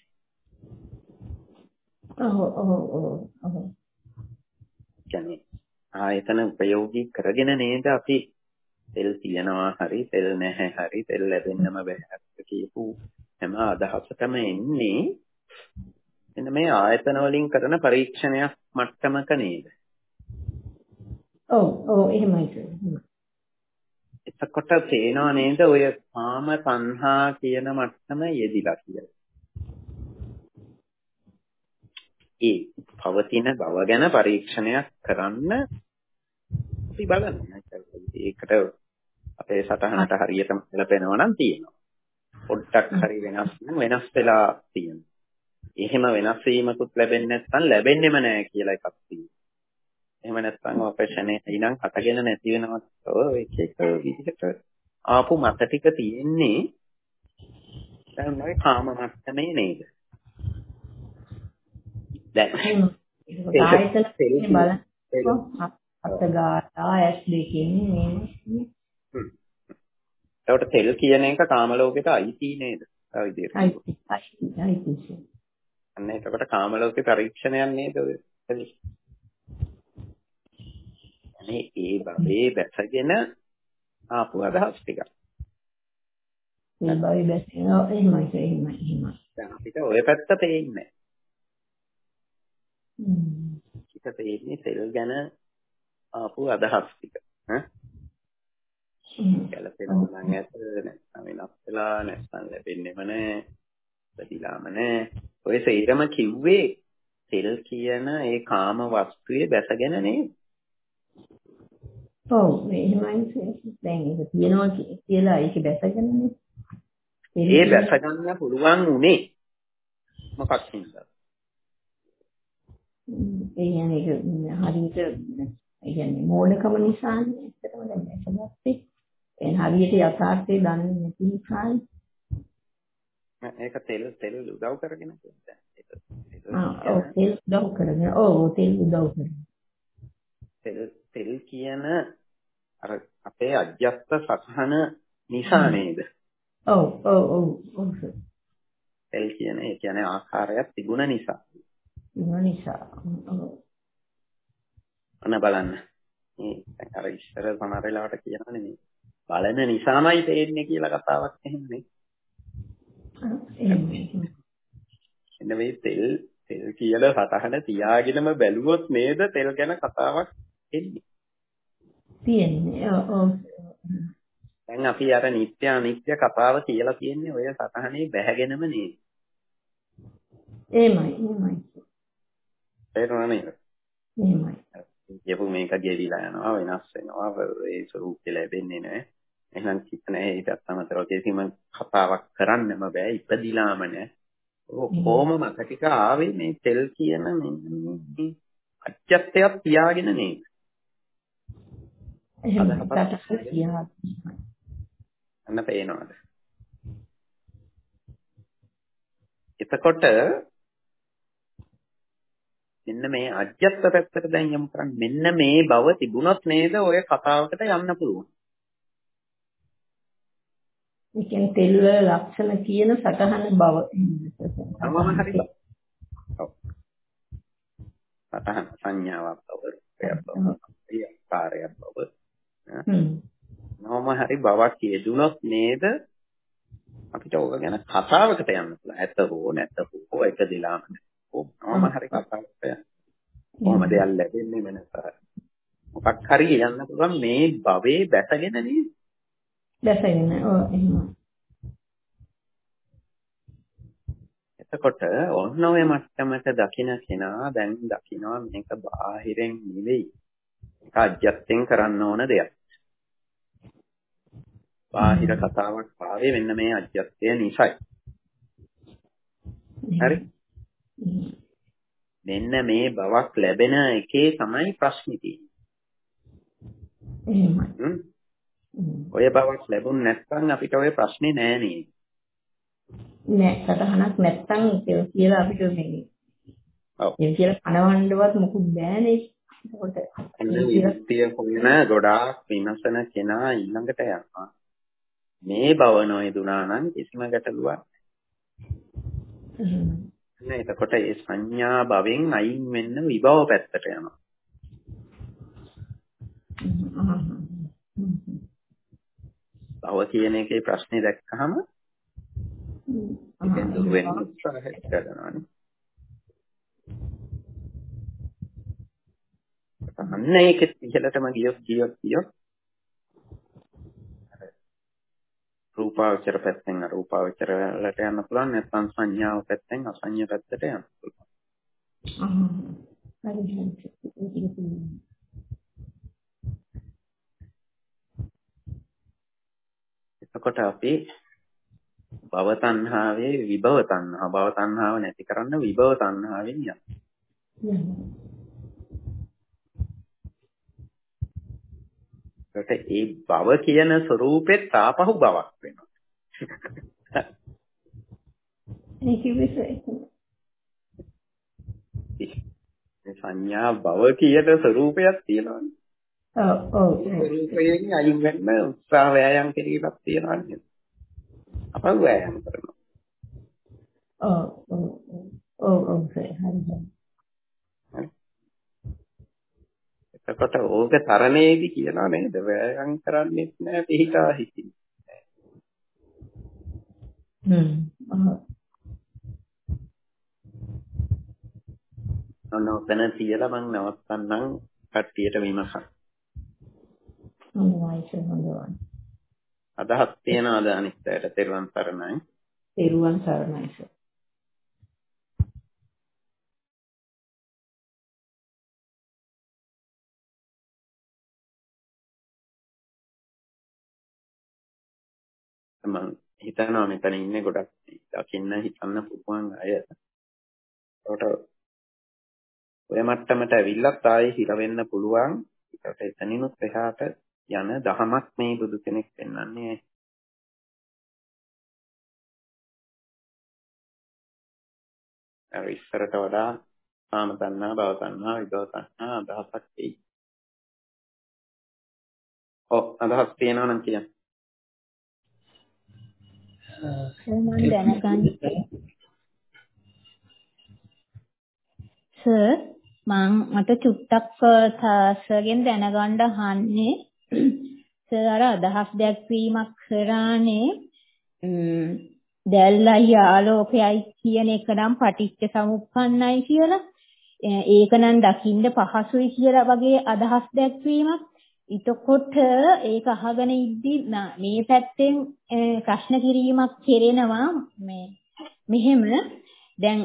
ඔව් ඔව් ඔව් ඔව්. කියන්නේ ආයතන ප්‍රයෝගී කරගෙන නේද අපි තෙල් තියනවා හරි තෙල් නැහැ හරි තෙල් ලැබෙන්නම බැහැ කියපු හැම අදහසකම එන්නේ එන්න මේ ආයතන වලින් කරන පරීක්ෂණයක් මට්ටමක නේද? ඔව් ඔව් එහෙමයි කියන්නේ. එතකොට තේනව නේද ඔය කාම තණ්හා කියන මට්ටම යෙදිලා කියලා. ඒ පවතින බව ගැන පරීක්ෂණයක් කරන්න අපි බලන්න. ඒකට අපේ සතහනට හරියටම ලැබෙනවා නම් තියෙනවා. පොඩ්ඩක් හරි වෙනස් නම් වෙනස් වෙලා තියෙනවා. එහෙම වෙනස් වීමකුත් ලැබෙන්නේ නැත්නම් ලැබෙන්නෙම නැහැ කියලා එකක් තියෙනවා. එහෙම නැත්නම් ඔපරේෂනේ ඊනම් හටගෙන නැති වෙනවත් ඔය එක එක විදිහට ආපු මත ටික තියෙන්නේ දැන් මේ කාම මට්ටමේ නේද? දැන් ආයතන බලන්න අත්ගාලා ඇස් දෙකෙන් මේ ඒකට තෙල් කියන එක කාම ලෝකෙට අයිති නේද? ඒ විදිහට. අයිති අයිති අයිති. අන්න ඒකට කාම ලෝකේ පරීක්ෂණයක් නේද ඔය? අනේ ඒ බවේ බැසගෙන ආපු අදහස් ටික. ඒ බවේ බැසගෙන එහෙමයි එහෙමයි එහෙමයි. දැන් අපිට ඔය පැත්ත පේන්නේ. හ්ම්. ඒක තේින්නේ තෙල් ගැන ආපු අදහස් ටික. ඈ ගැලපෙනවා නම් ඇත නැත්නම් වෙනස් වෙලා නැත්නම් ලැබෙන්නෙම නැහැ බැදිලාම නැහැ ඔය සේරම කිව්වේ තෙල් කියන ඒ කාම වස්තුවේ බැසගෙන නේද? ඔව් එහෙමයි දැන් ඒක තියෙනවා කියලා ඒක බැසගෙනනේ. ඒ බැස ගන්න පුළුවන් උනේ මොකක් හින්දාද? ඒ කියන්නේ ඒක හරියට ඒ කියන්නේ මෝඩකම නිසානේ. ඇත්තටම දැන් බැසගත්තේ. ඒ හරියට යථාර්ථය දන්නේ නැති නිසායි. ඒක තෙල් තෙල් උදව් කරගෙන ආ ඔව් තෙල් උදව් කරගෙන ඔව් තෙල් උදව් කරගෙන තෙල් තෙල් කියන අර අපේ අධ්‍යස්ත සතහන නිසා නේද? ඔව් ඔව් ඔව් ඔව් තෙල් කියන ඒ කියන්නේ ආකාරයක් තිබුණ නිසා. තිබුණ නිසා. ඔව්. අන්න බලන්න. මේ අර ඉස්සර සමහර වෙලාවට කියනවනේ මේ බලන නිසාමයි තේන්නේ කියලා කතාවක් එහෙමනේ. එන්න මේ තෙල් තෙල් කියන සතහන තියාගෙනම බැලුවොත් නේද තෙල් ගැන කතාවක් එන්නේ. තියෙන්නේ. ඔව් ඔව්. දැන් අපි අර නිත්‍ය අනිත්‍ය කතාව කියලා තියෙන්නේ ඔය සතහනේ බැහැගෙනම නේද? එහෙමයි එහෙමයි. තේරුණා නේද? එහෙමයි. කියපු මේක ගෙවිලා යනවා වෙනස් වෙනවා ඒ ස්වරූපය ලැබෙන්නේ නැහැ. එහෙනම් කිත්ත නැහැ ඊටත් අමතරව කිසිම කතාවක් කරන්නම බෑ ඉපදිලාම නැහැ. කොහොම මතකික ආවේ මේ තෙල් කියන මේ අච්චත්තයක් තියාගෙන නේද? එහෙමයි. අන්න පේනවද? එතකොට මෙන්න මේ අජ්‍යත්ත පැත්තට දැන් යමු කරන්නේ මෙන්න මේ බව තිබුණොත් නේද ඔය කතාවකට යන්න පුළුවන්. ඒ කියන්නේ තෙල් වල ලක්ෂණ කියන සතහන බව. තමම හරි. ඔව්. සතහන සංඥාවක් බව, රූපයක් බව, ආකාරයක් බව. හ්ම්. මොම හරි බවක් යෙදුනොත් නේද අපිට ඕක ගැන කතාවකට යන්න පුළුවන්. ඇත්ත හෝ නැත්ත හෝ එක දිලාම මොම හරි කතාවකට යන්න. කොහොමද යල් ලැබෙන්නේ වෙනස. මොකක් හරි කියන්න පුළුවන් මේ භවයේ බැසගෙන නේද? බැසගෙන. ඔව් එහෙමයි. එතකොට ඔන්න ඔය මට්ටමට දකින්න කෙනා දැන් දකින්නවා මේක බාහිරෙන් නෙවෙයි. ඒක අජ්‍යත්තෙන් කරන්න ඕන දෙයක්. බාහිර කතාවක් ආවේ මෙන්න මේ අජ්‍යත්තය නිසායි. හරි? මෙන්න මේ බවක් ලැබෙන එකේ තමයි ප්‍රශ්නේ තියෙන්නේ. ඔය බවක් ලැබුණ නැත්නම් අපිට ඔය ප්‍රශ්නේ නෑ නේද? නෑ සතහනක් නැත්තම් කියලා අපිට මේ ඔව් ඒ කියලා කනවන්නවත් මොකුත් බෑනේ. ඒකට විත්‍ය කොන ගොඩාක් විමසන කෙනා ඊළඟට යනවා. මේ බව නොයදුනා නම් කිසිම ගැටලුවක් නෑ. එතකොට ඒ සංඥා භවෙන් අයින් වෙන්න විභව පැත්තට යනවා. භව කියන එකේ ප්‍රශ්නේ දැක්කහම ඉතින් දුර වෙන්න උත්සාහය කරනවානේ. අන්න ඒකෙත් ඉහළටම ගියොත් ගියොත් ගියොත් රූපාවචර පැත්තෙන් රූපාවචර වලට යන්න පුළුවන් නැත්නම් සංඥාව පැත්තෙන් අසංඥා පැත්තට යන්න පුළුවන්. එතකොට අපි භව තණ්හාවේ විභව තණ්හා භව තණ්හාව නැති කරන්න විභව තණ්හාවෙන් යනවා. ඒකට ඒ භව කියන ස්වરૂපෙත් ආපහු භවක් වෙනවා. ඒ කිව්වේ සංඥා භව කියන ස්වરૂපයක් තියෙනවානේ. ඔව් ඔව් ස්වરૂපයෙන් අයින් වෙන්න උත්සාහ වෑයම් කිරීමක් තියෙනවා නේද? අපව වෑයම් කරනවා. ඔව් ඔව් ඔව් ඔව් හරි හරි. එතකොට ඕක තරණයේදී කියනවා නේද? වෑයම් කරන්නේත් නෑ පිහිටා හිටින්නේ. හ්ම්. ඔන්න ඔතන තියලා මම නවත්තන්නම් කට්ටියට විමසන්න. හොඳයි හොඳයි. අදහස් තියනවාද අනිත්යට? තෙරුවන් සරණයි. තෙරුවන් සරණයි. මම හිතනවා මෙතන ඉන්නේ ගොඩක් දකින්න හිතන්න පුළුවන් අය. ඒකට ඔය මට්ටමට ඇවිල්ලත් ආයේ හිර වෙන්න පුළුවන්. ඒකට එතනිනුත් එහාට යන දහමක් මේ බුදු කෙනෙක් පෙන්වන්නේ. අර ඉස්සරට වඩා කාම තණ්හා, භව තණ්හා, විභව තණ්හා අදහසක් එයි. ඔව් අදහස් තියෙනවා නම් කියන්න. මම දැනගන්න සර් මම මට චුට්ටක් සර්ගෙන් දැනගන්න අහන්නේ සර් අර අදහස් දැක්වීමක් කරානේ දැල්ලයි ආලෝකයයි කියන එක නම් පටිච්ච සමුප්පන්නයි කියලා ඒක නම් දකින්න පහසුයි කියලා වගේ අදහස් දැක්වීමක්. එතකොට ඒක අහගෙන ඉද්දි මේ පැත්තෙන් ප්‍රශ්න කිරීමක් කෙරෙනවා මේ මෙහෙම දැන්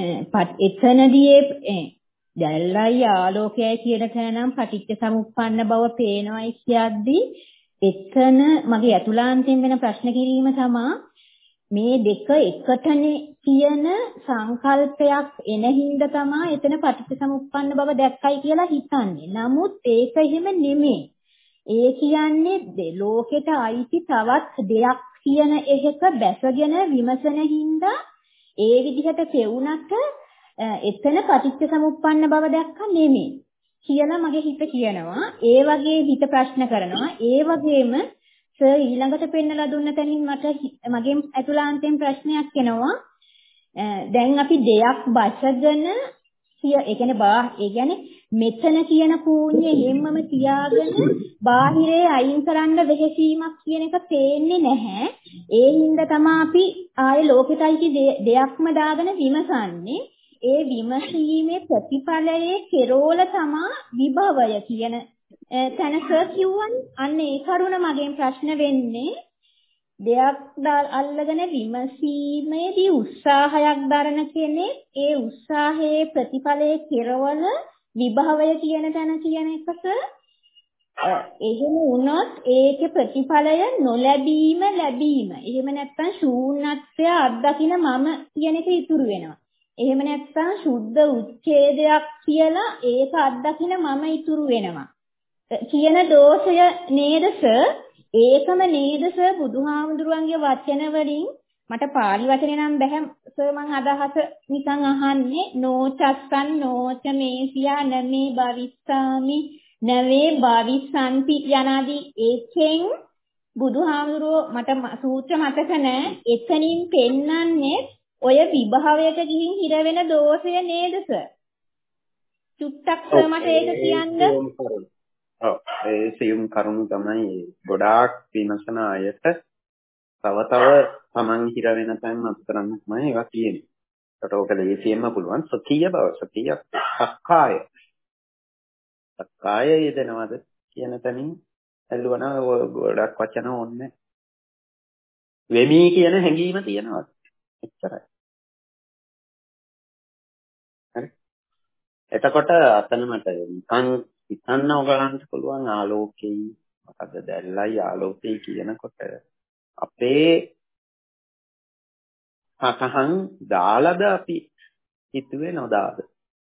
එතනදී දැල්ලයි ආලෝකයයි කියන තැනනම් පටිච්ච සමුප්පන්න බව පේනවායි කියද්දි එතන මගේ අතුලාන්තයෙන් වෙන ප්‍රශ්න කිරීම තමයි මේ දෙක එකටනේ කියන සංකල්පයක් එන හින්දා තමයි එතන පටිච්චසමුප්පන්න බව දැක්කයි කියලා හිතන්නේ. නමුත් ඒක එහෙම නෙමෙයි. ඒ කියන්නේ ලෝකෙට අයිති තවත් දෙයක් කියන එකක බැසගෙන විමසන හින්දා ඒ විදිහට පෙවුනට එතන පටිච්චසමුප්පන්න බව දැක්ක නෙමෙයි කියලා මගේ හිත කියනවා. ඒ වගේ හිත ප්‍රශ්න කරනවා. ඒ වගේම සර් ඊළඟට පෙන්නලා දුන්න තැනින් මට මගෙන් අතුලාන්තයෙන් ප්‍රශ්නයක් එනවා. දැන් අපි දෙයක් බසගෙන කිය ඒ කියන්නේ බා ඒ කියන්නේ මෙතන කියන කූණිය හැමම තියාගෙන බාහිරේ අයින් කරන්න වෙහෙසීමක් කියන එක පේන්නේ නැහැ. ඒ හින්දා තමයි අපි ආයේ ලෝකෙටයි දෙයක්ම දාගෙන විමසන්නේ. ඒ විමසීමේ ප්‍රතිඵලයේ කෙරෝල තමයි විභවය කියන තැන සර් කිව්වනේ. අන්න ඒ කරුණ මගෙන් ප්‍රශ්න වෙන්නේ දෙයක් අල්ලගෙන විමසීමේදී උත්සාහයක් දරන කෙනෙක් ඒ උත්සාහයේ ප්‍රතිඵලයේ කෙරවල විභවය කියන තැන කියන එකක එහෙම වුණොත් ඒකේ ප්‍රතිඵලය නොලැබීම ලැබීම. එහෙම නැත්නම් ශූන්‍යත්වය අත්දකින්න මම කියන එක ඉතුරු වෙනවා. එහෙම නැත්නම් සුද්ධ උච්ඡේදයක් කියලා ඒක අත්දකින්න මම ඉතුරු වෙනවා. කියන දෝෂය නේද සර්? ඒකම නේද සර් බුදුහාමුදුරුවන්ගේ වචන වලින් මට පාලි වචනේ නම් බැහැ සර් මං අදහස නිකන් අහන්නේ නෝචස්සන් නෝච මේසියා නමේ භවිස්සාමි නවේ භවිස්සන්ති යනාදී ඒකෙන් බුදුහාමුදුරුවෝ මට සූත්‍ර මතක නැහැ එතනින් පෙන්නන්නේ ඔය විභවයට ගිහින් හිර වෙන දෝෂය නේද සර්? චුට්ටක් සර් මට ඒක කියන්න. ඔව් ඒ සියුම් කරුණු තමයි ගොඩාක් විමසන අයට තව තව තමන් හිර වෙන තැන් අත් කරන්න තමයි ඒවා කියන්නේ. ඒකට ඕක ලේසියෙන්ම පුළුවන් සතිය බව සතිය සක්කාය. සක්කාය යෙදෙනවද කියන තැනින් ඇල්ලුවන ගොඩක් වචන ඕනේ. වෙමි කියන හැඟීම තියෙනවා. එච්චරයි. හරි. එතකොට අතන මට නිකන් හිතන්න ඔයගලන්ට පුළුවන් ආලෝකේ මොකද දැල්ලයි ආලෝකේ කියනකොට අපේ සතහන් දාලාද අපි හිතුවේ නොදාද?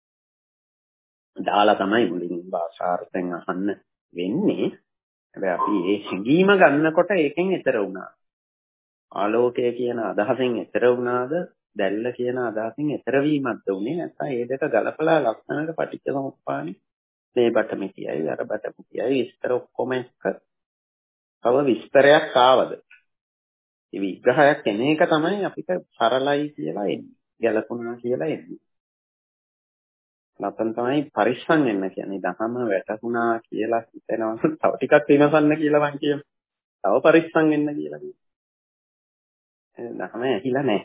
දාලා තමයි මුලින් භාෂාර්ථයෙන් අහන්න වෙන්නේ. හැබැයි අපි ඒ හැඟීම ගන්නකොට ඒකෙන් එතර වුණා. ආලෝකය කියන අදහසෙන් එතර වුණාද? දැල්ල කියන අදහසින් එතර වීමක්ද උනේ? නැත්නම් ඒ දෙක ගලපලා ලක්ෂණයට පටිච්චසමුප්පාදේ මේ බටමිතියයි අර බටමිතියයි විස්තර ඔක්කොම එක තව විස්තරයක් ආවද? ඒ විග්‍රහයක් එන එක තමයි අපිට සරලයි කියලා එන්නේ. ගැලපුණා කියලා එන්නේ. නැත්නම් තමයි පරිස්සම් වෙන්න කියන්නේ. දහම වැටුණා කියලා හිතනවා. තව ටිකක් විමසන්න කියලා මං කියනවා. තව පරිස්සම් වෙන්න කියලා කියනවා. දහම ඇහිලා නැහැ.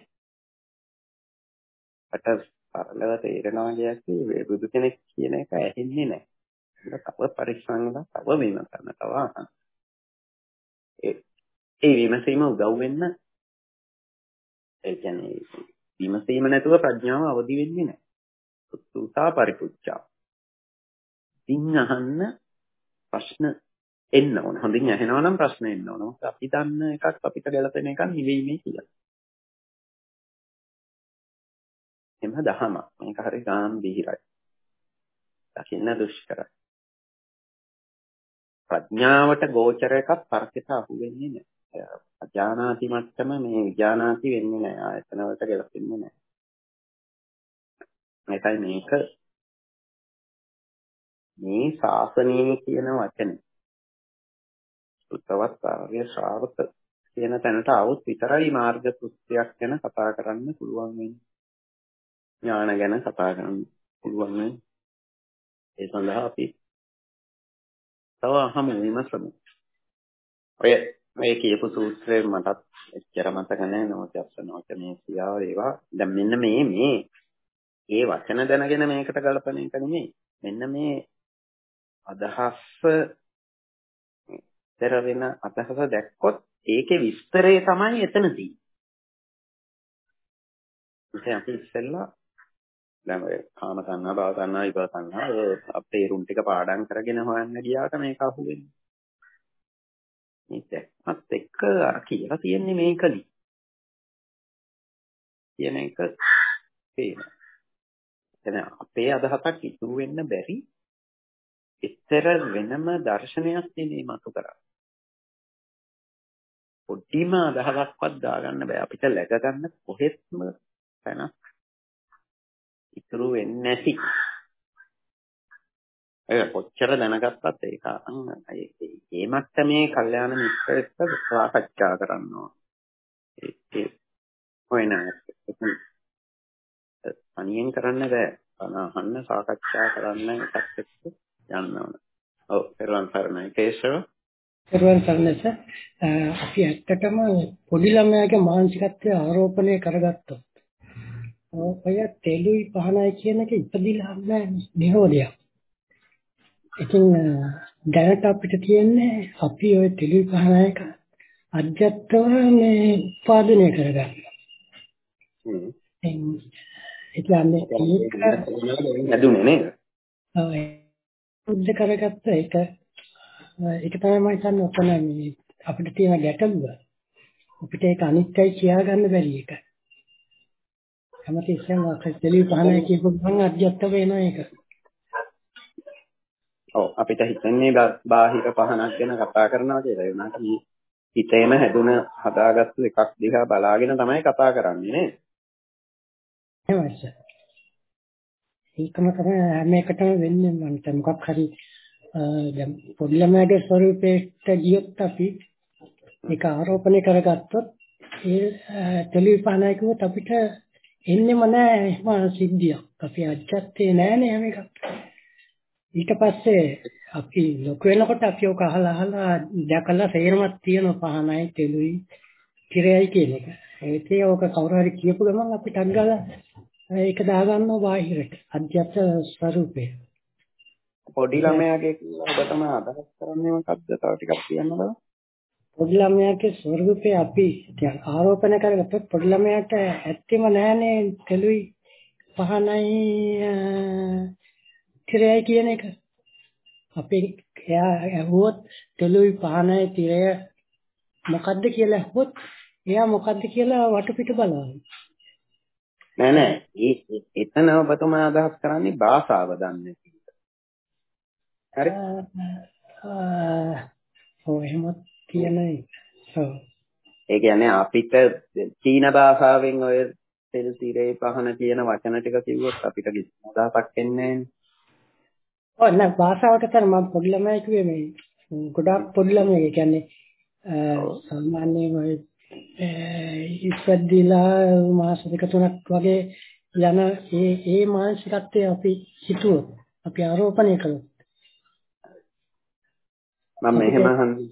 අට සරලව තේරෙනවා කියන්නේ බුදු කෙනෙක් කියන එක ඇහෙන්නේ නැහැ. ඒක තව පරිස්සම් වෙලා තව විමසන්න තව අහන්න. ඒ ඒ විමසීම උදව් වෙන්න ඒ කියන්නේ විමසීම නැතුව ප්‍රඥාව අවදි වෙන්නේ නැහැ. සුතා පරිපුච්චා. ඉන්න අහන්න ප්‍රශ්න එන්න ඕන. හොඳින් ඇහෙනවා නම් ප්‍රශ්න එන්න ඕන. මොකද අපි දන්න එකක් අපිට ගැලපෙන එකක් නෙවෙයි කියලා. එන්න දහම. මේක හරි ගාම්භීරයි. දකින්න දුෂ්කරයි. ප්‍රඥාවට ගෝචර එකක් තර්කයට අහු වෙන්නේ නැහැ. අඥානාති මට්ටම මේ විඥානාති වෙන්නේ නැහැ. ආයතන වලට ගැලපෙන්නේ නැහැ. ඒකයි මේක මේ ශාසනීය කියන වචනේ සුත්තවත් ආර්ය ශ්‍රාවක කියන තැනට આવුත් විතරයි මාර්ග සුත්‍යයක් ගැන කතා කරන්න පුළුවන් වෙන්නේ. ඥාන ගැන කතා කරන්න පුළුවන් වෙන්නේ. ඒ සඳහා අපි තව අහමු විමසමු. ඔය මේ කියපු සූත්‍රය මටත් එච්චර මතක නැහැ. නෝති අප්සනෝච මේ සියාව ඒවා. දැන් මෙන්න මේ මේ ඒ වචන දැනගෙන මේකට ගලපන එක නෙමෙයි. මෙන්න මේ අදහස් තර වෙන අදහස දැක්කොත් ඒකේ විස්තරය තමයි එතන තියෙන්නේ. ඉතින් අපි ඉස්සෙල්ලා දැන් ඔය කාම තණ්හා, භව තණ්හා, විභව තණ්හා ඔය අපේ රුම් ටික පාඩම් කරගෙන හොයන්න ගියාට මේක අහුවෙන්නේ. මේකත් එක්ක අර කියලා තියෙන්නේ මේකනේ. කියන එක තේරෙනවා. එතන අපේ අදහසක් ඉතුරු වෙන්න බැරි. ඉතර වෙනම දර්ශනයක් නෙමෙයි මතු කරන්නේ. පොඩිම අදහසක්වත් දාගන්න බෑ. අපිට läග ගන්න කොහෙත්ම තැනක් ඉතුරු වෙන්නේ නැති. ඒක කොච්චර දැනගත්තත් ඒක ඒ මට්ටමේ කල්යාණ මිත්‍රෙක්ට සාකච්ඡා කරනවා. ඒ හොයන අනියෙන් කරන්න බෑ. අහන්න සාකච්ඡා කරන්න එකත් එක්ක යන්න ඕන. ඔව් පෙරවන් සරණයි කේශව. පෙරවන් සරණයි සර්. අපි ඇත්තටම පොඩි ළමයාගේ මානසිකත්වය ආරෝපණය කරගත්තොත් ඔය තෙලුයි පහනයි කියන එක ඉපදිලා නැහැ නිරෝධයක්. ඉතින් දැනට අපිට තියෙන්නේ අපි ඔය තෙලුයි පහනයි එක අධ්‍යත්ව මේ උපාදනය කරගන්න. හ්ම්. ඒ කියන්නේ ඒක නදුනේ නේද? ඔව් උද්ද කරගත්ත එක ඒක තමයි මම හිතන්නේ ඔතන මේ අපිට තියෙන ගැටලුව. අපිට ඒක අනිත්‍යයි කියාගන්න බැරි එක. හැමතිස්සෙම තෙලුයි පහනයි කියපු ගමන් අධ්‍යත්ව වෙනවා ඒක. ඔව් අපිට හිතන්නේ බාහිර පහනක් ගැන කතා කරනවා කියලා. ඒ වුණාට මේ හිතේම හැදුන හදාගත්තු එකක් දිහා බලාගෙන තමයි කතා කරන්නේ නේද? එහෙමයි සර්. ඒකම තමයි මේකටම වෙන්නේ මන්ට මොකක් හරි දැන් පොඩි ළමයාගේ ස්වරූපයට ගියොත් අපි ඒක ආරෝපණය කරගත්තොත් ඒ තෙලුයි පහනයි කිව්වොත් අපිට එන්නේම නැහැ එහෙම සිද්ධියක්. අපි අජත්තේ නැහැනේ හැම එකක්. ඊට පස්සේ අපි ලොකු වෙනකොට අපි ඔක අහලා අහලා දැකලා තේරමක් තියෙන පහනයි තෙලුයි කිරයයි කියන එක. ඒකේ ඔක කවුරු හරි කියපු ගමන් අපිට අංගලා ඒක දාගන්නවා බාහිරට අධ්‍යාත්ම ස්වරූපේ. පොඩි ළමයාගේ කියලා ඔබ තමයි අදහස් කරන්නේ මොකක්ද? තව ටිකක් කියන්න බලන්න. පොඩි ළමයාගේ ස්වරූපේ අපි දැන් ආරෝපණය කරගත්තොත් පොඩි ළමයාට ඇත්තෙම නැහැනේ තෙලුයි පහනයි තිරයයි කියන එක. අපි එයා ඇහුවොත් තෙලුයි පහනයි තිරය මොකද්ද කියලා ඇහුවොත් එයා මොකද්ද කියලා වටපිට බලනවා. නෑ නෑ ඒ එතන ඔබතුමා අදහස් කරන්නේ භාෂාව දන්නේ කියලා. හරි? ඔව් එහෙම කියන්නේ. ඔව්. ඒ කියන්නේ අපිට චීන භාෂාවෙන් ඔය තෙල් තිරේ පහන කියන වචන ටික කිව්වොත් අපිට කිසිම අදහසක් එන්නේ නෑනේ. ඔව් නෑ භාෂාවට තර මම පොඩි ළමයි කිව්වේ මේ ගොඩාක් පොඩි ළමයි කියන්නේ සාමාන්‍යයෙන් ඔය ඉස්සද්දිලා මාස දෙක තුනක් වගේ යන ඒ ඒ මානසිකත්වය අපි හිතුවොත් අපි ආරෝපණය කළොත් මම මෙහෙම අහන්නේ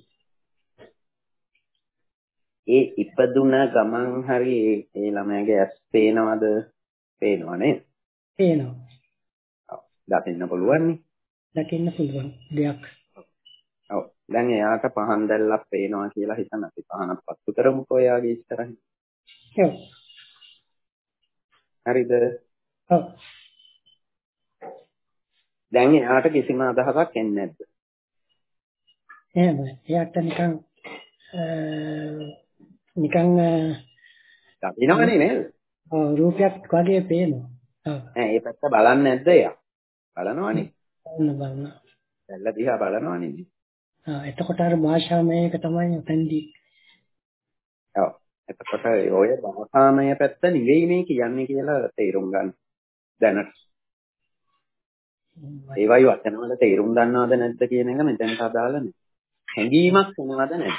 ඒ ඉපදුන ගමන් හරි ඒ ළමයාගේ ඇස් පේනවද? පේනව නේද? පේනවා. ඔව් දකින්න පුළුවන් නේ. දකින්න පුළුවන් දෙයක්. ඔව් දැන් එයාට පහන් දැල්ලක් පේනවා කියලා හිතන්න අපි පහනක් පත්තු කරමුකෝ එයාගේ ඉස්සරහින්. ඔව්. හරිද? ඔව්. දැන් එයාට කිසිම අදහසක් එන්නේ නැද්ද? එහෙමයි. එයාට නිකන් නිකන් දකින්නවනේ නේද? ඔව් රූපයක් වගේ පේනවා. ඔව්. ඈ ඒ පැත්ත බලන්නේ නැද්ද එයා? බලනවනේ. බලන්න බලන්න. දැල්ල දිහා බලනවනේ. ආ එතකොට අර භාෂාමය එක තමයි උතෙන්දී. ඔව්. එතකොට ඔය භාෂාමය පැත්ත නෙවෙයි මේ කියන්නේ කියලා තේරුම් ගන්න. දැනට. ඒ වගේ වචන වල තේරුම් ගන්නවද නැද්ද කියන එක මෙතනට අදාළ නැහැ. හැඟීමක් වෙනවද නැද්ද?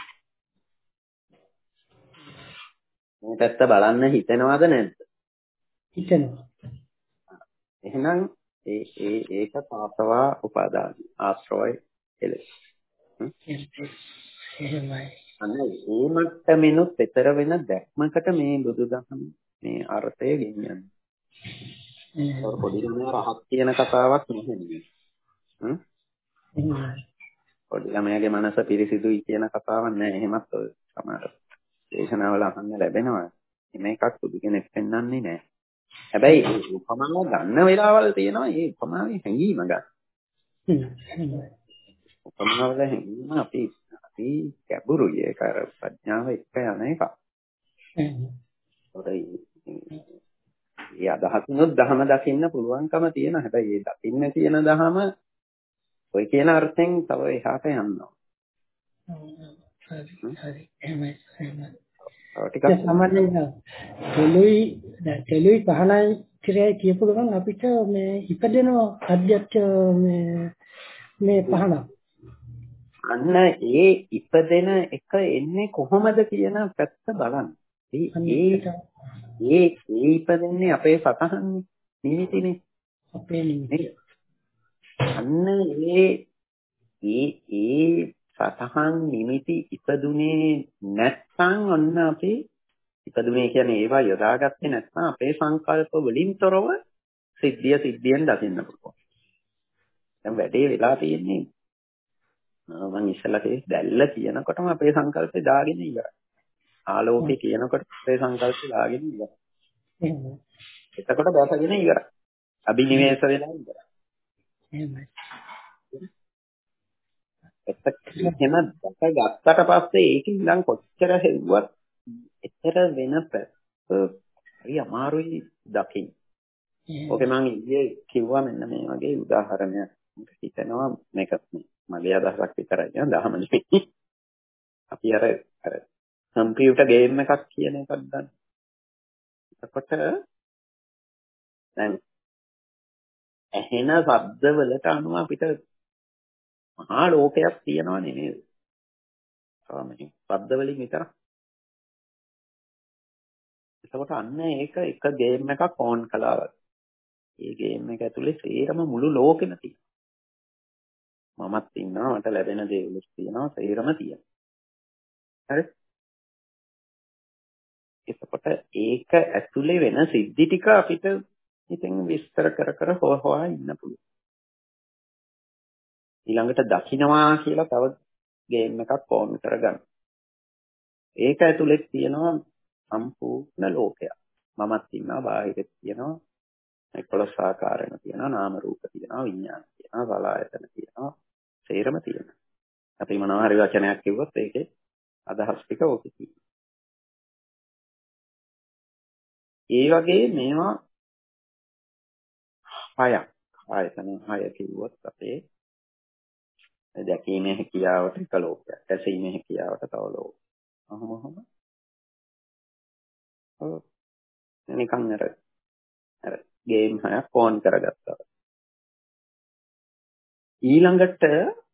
මේ පැත්ත බලන්න හිතෙනවද නැද්ද? හිතෙනවා. එහෙනම් ඒ ඒ ඒක පාපවා උපාදාන ආශ්‍රවයි එලෙස. එහෙමයි. අන්න ඒ මට්ටමිනුත් ඊතර වෙන දැක්මකට මේ බුදුදහම මේ අර්ථය ගෙනියන්නේ. ඒක පොඩි ළමයා රහත් කියන කතාවක් නෙමෙයි. හ්ම්? පොඩි ළමයාගේ මනස පිරිසිදුයි කියන කතාවක් නෑ. එහෙමත් ඔය සමහර දේශනාවල අහන්න ලැබෙනවා. මේකක් බුදු කෙනෙක් පෙන්වන්නේ නෑ. හැබැයි උපමාව ගන්න වෙලාවල් තියෙනවා. ඒ උපමාවේ හැංගීම ගන්න. උපමාවල හැංගීම අපි අපි ගැඹුරුයි. ඒක අර ප්‍රඥාව එක්ක යන එක. ඒ අදහසිනුත් දහම දකින්න පුළුවන්කම තියෙන. හැබැයි ඒ දකින්න තියෙන දහම ඔය කියන අර්ථයෙන් තව එහාට යනවා. හරි හරි එහෙමයි එහෙමයි. ටිකක් සාමාන්‍යයෙන් තෙලුයි තෙලුයි පහනයි ක්‍රියායි කියපු ගමන් අපිට මේ ඉපදෙන අධ්‍යක්ෂ මේ මේ පහන. අන්න ඒ ඉපදෙන එක එන්නේ කොහොමද කියන පැත්ත බලන්න. ඒ ඒ ඒ ඉපදෙන්නේ අපේ සතහන්නේ නිමිතිනේ. අපේ නිමිති. අන්න ඒ ඒ ඒ සතහන් නිමිති ඉපදුනේ නැත්නම් ඔන්න අපි ඉපදුනේ කියන්නේ ඒවා යොදාගත්තේ නැත්නම් අපේ සංකල්ප වලින් තොරව සිද්ධිය සිද්ධියෙන් දකින්න පුළුවන්. දැන් වැඩේ වෙලා තියෙන්නේ මම ඉස්සලා කිව්වේ දැල්ල කියනකොටම අපේ සංකල්පේ දාගෙන ඉවරයි. ආලෝකේ කියනකොට අපේ සංකල්පේ දාගෙන ඉවරයි. එතකොට දැසගෙන ඉවරයි. අභිනිවේෂ වෙලා ඉවරයි. එහෙමයි. එතක එහෙම දැක ගත්තට පස්සේ ඒකෙන් ඉඳන් කොච්චර හෙව්වත් එතර වෙන පැත්ත හරි අමාරුයි දකින්න. ඕකේ මම ඊයේ කිව්වා මෙන්න මේ වගේ උදාහරණයක්. හිතනවා මේක මගේ අදහසක් විතරයි නේ දහම නෙවෙයි. අපි අර අර කම්පියුටර් ගේම් එකක් කියන එකක් ගන්න. එතකොට දැන් ඇහෙන ශබ්ද වලට අනුව අපිට මහා ලෝකයක් තියෙනව නෙමෙයි. සාමාන්‍යයෙන් ශබ්ද වලින් විතර. එතකොට අන්න ඒක එක ගේම් එකක් ඕන් කළා වගේ. ඒ ගේම් එක ඇතුලේ සේරම මුළු ලෝකෙම තියෙනවා. මමත් ඉන්නවා මට ලැබෙන දේවලුත් තියෙනවා සේරම තියෙනවා. හරි? එතකොට ඒක ඇතුලේ වෙන සිද්ධි ටික අපිට ඉතින් විස්තර කර කර හොව හොවා ඉන්න පුළුවන්. ඊළඟට දකින්නවා කියලා තව ගේම් එකක් ඕන් කරගන්න. ඒක ඇතුලේ තියෙනවා සම්පූර්ණ ලෝකයක්. මමත් ඉන්නවා බාහිරෙත් තියෙනවා එකොළොස් ආකාරයෙන් තියෙනවා නාම රූප තියෙනවා විඥාන තියෙනවා සලආයතන තියෙනවා සේරම තියෙනවා. අපි මොනවා හරි වචනයක් කිව්වොත් ඒකේ අදහස් ටික ඕකේ තියෙනවා. ඒ වගේ මේවා හයක් ආයතන හය කිව්වොත් අපේ දැකීමේ හැකියාවට එක ලෝකයක්. ඇසීමේ හැකියාවට තව ලෝකයක්. අහම අහම. ඔව්. නිකන් අර අර ගේම් හයක් ඕන් කරගත්තා. ඊළඟට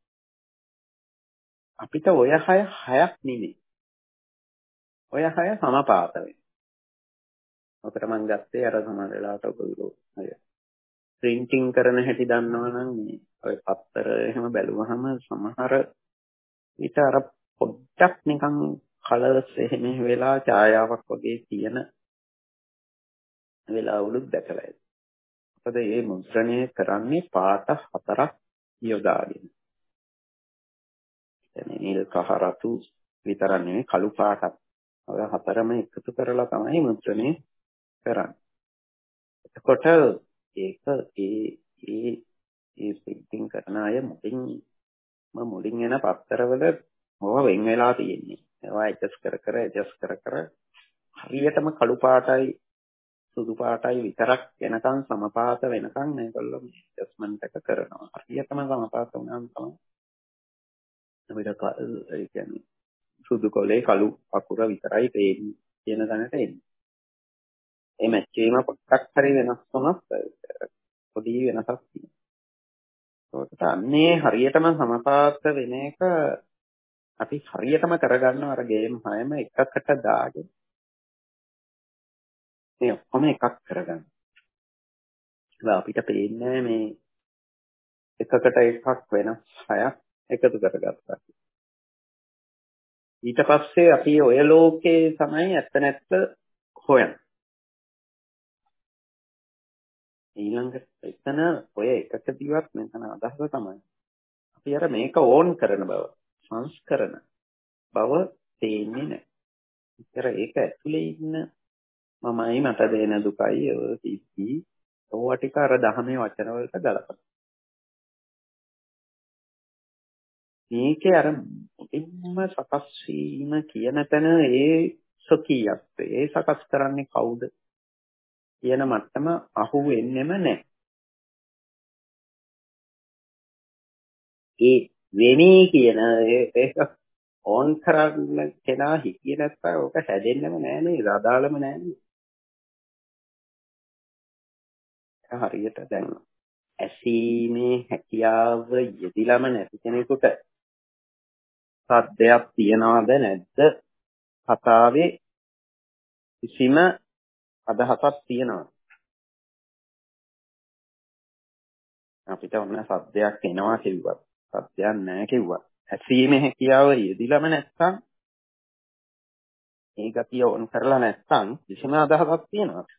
අපිට ඔය හය හයක් නෙමෙයි. ඔය හය සමපාත වෙනවා. ඔකට මම ගත්තේ අර සමහර වෙලාවට ඔයගොල්ලෝ අය ප්‍රින්ටිං කරන හැටි දන්නවනම් මේ ඔය පත්තර එහෙම බැලුවහම සමහර විට අර පොඩ්ඩක් නිකන් කලර්ස් එහෙම වෙලා ඡායාවක් වගේ තියෙන වෙලාවලුත් දැකලා ඇති. මොකද මේ මුද්‍රණය කරන්නේ පාට හතරක් යොදාගෙන. එතන නිල් කහ රතු විතර නෙවෙයි කළු පාටක්. ඔය හතරම එකතු කරලා තමයි මුද්‍රණය කරන්නේ. එතකොට ඒක ඒ ඒ ඒ පිටින් කරන අය මුලින් මම මුලින් එන පත්තරවල මොව වෙන් වෙලා තියෙන්නේ. ඒවා ඇඩ්ජස්ට් කර කර ඇඩ්ජස්ට් කර කර හරියටම කළු පාටයි සුදු පාටයි විතරක් වෙනකන් සමපාත වෙනකන් මේගොල්ලෝ ඇඩ්ජස්ට්මන්ට් එක කරනවා. හරියටම සමපාත වුණාම තමයි අපිට ඒ කියන්නේ සුදු කොලේ කළු අකුර විතරයි පේන්නේ කියන දැනට එන්නේ. ඒ මැච් වීම පොඩ්ඩක් හරි වෙනස් වුණොත් පොඩි වෙනසක් තියෙනවා. ඒකට අන්නේ හරියටම සමපාත වෙන එක අපි හරියටම කරගන්නවා අර ගේම් හයම එකකට දාගෙන මේ ඔක්කොම එකක් කරගන්න. ඒක අපිට පේන්නේ මේ එකකට එකක් වෙනස් හයක් එකතු කරගත්තා. ඊට පස්සේ අපි ඔය ලෝකේ තමයි ඇත්ත නැත්ත හොයන්නේ. ඊළඟට එතන ඔය එකකදීවත් මෙතන අදහස තමයි අපි අර මේක ඕන් කරන බව සංස්කරණ බව තේින්නේ නැහැ. ඉතර ඒක ඇතුලේ ඉන්න මමයි මට දෙන දුකයි ඔය කිසි ඕවා ටික අර දහමේ වචන වලට ගලපන. මේකේ අර මුලින්ම සකස් වීම කියන තැන ඒ සොකියත් ඒ සකස් කරන්නේ කවුද කියන මට්ටම අහු වෙන්නෙම නැහැ. ඒ වෙමි කියන ඒක ඕන් කරන්න කෙනා හිතියේ නැත්නම් ඕක හැදෙන්නෙම නැහැ නේද? අදාළම නැහැ නේද? හරියට දැන් ඇසීමේ හැකියාව යෙදිලම නැති කෙනෙකුට සද්දයක් තියනවද නැද්ද කතාවේ කිසිම අදහසක් තියනවද? අපිට ඔන්න සද්දයක් එනවා කිව්වත් සද්දයක් නැහැ කිව්වත් ඇසීමේ හැකියාව යෙදිලම නැත්නම් ඒ ගතිය ඕන් කරලා නැත්නම් කිසිම අදහසක් තියනවද?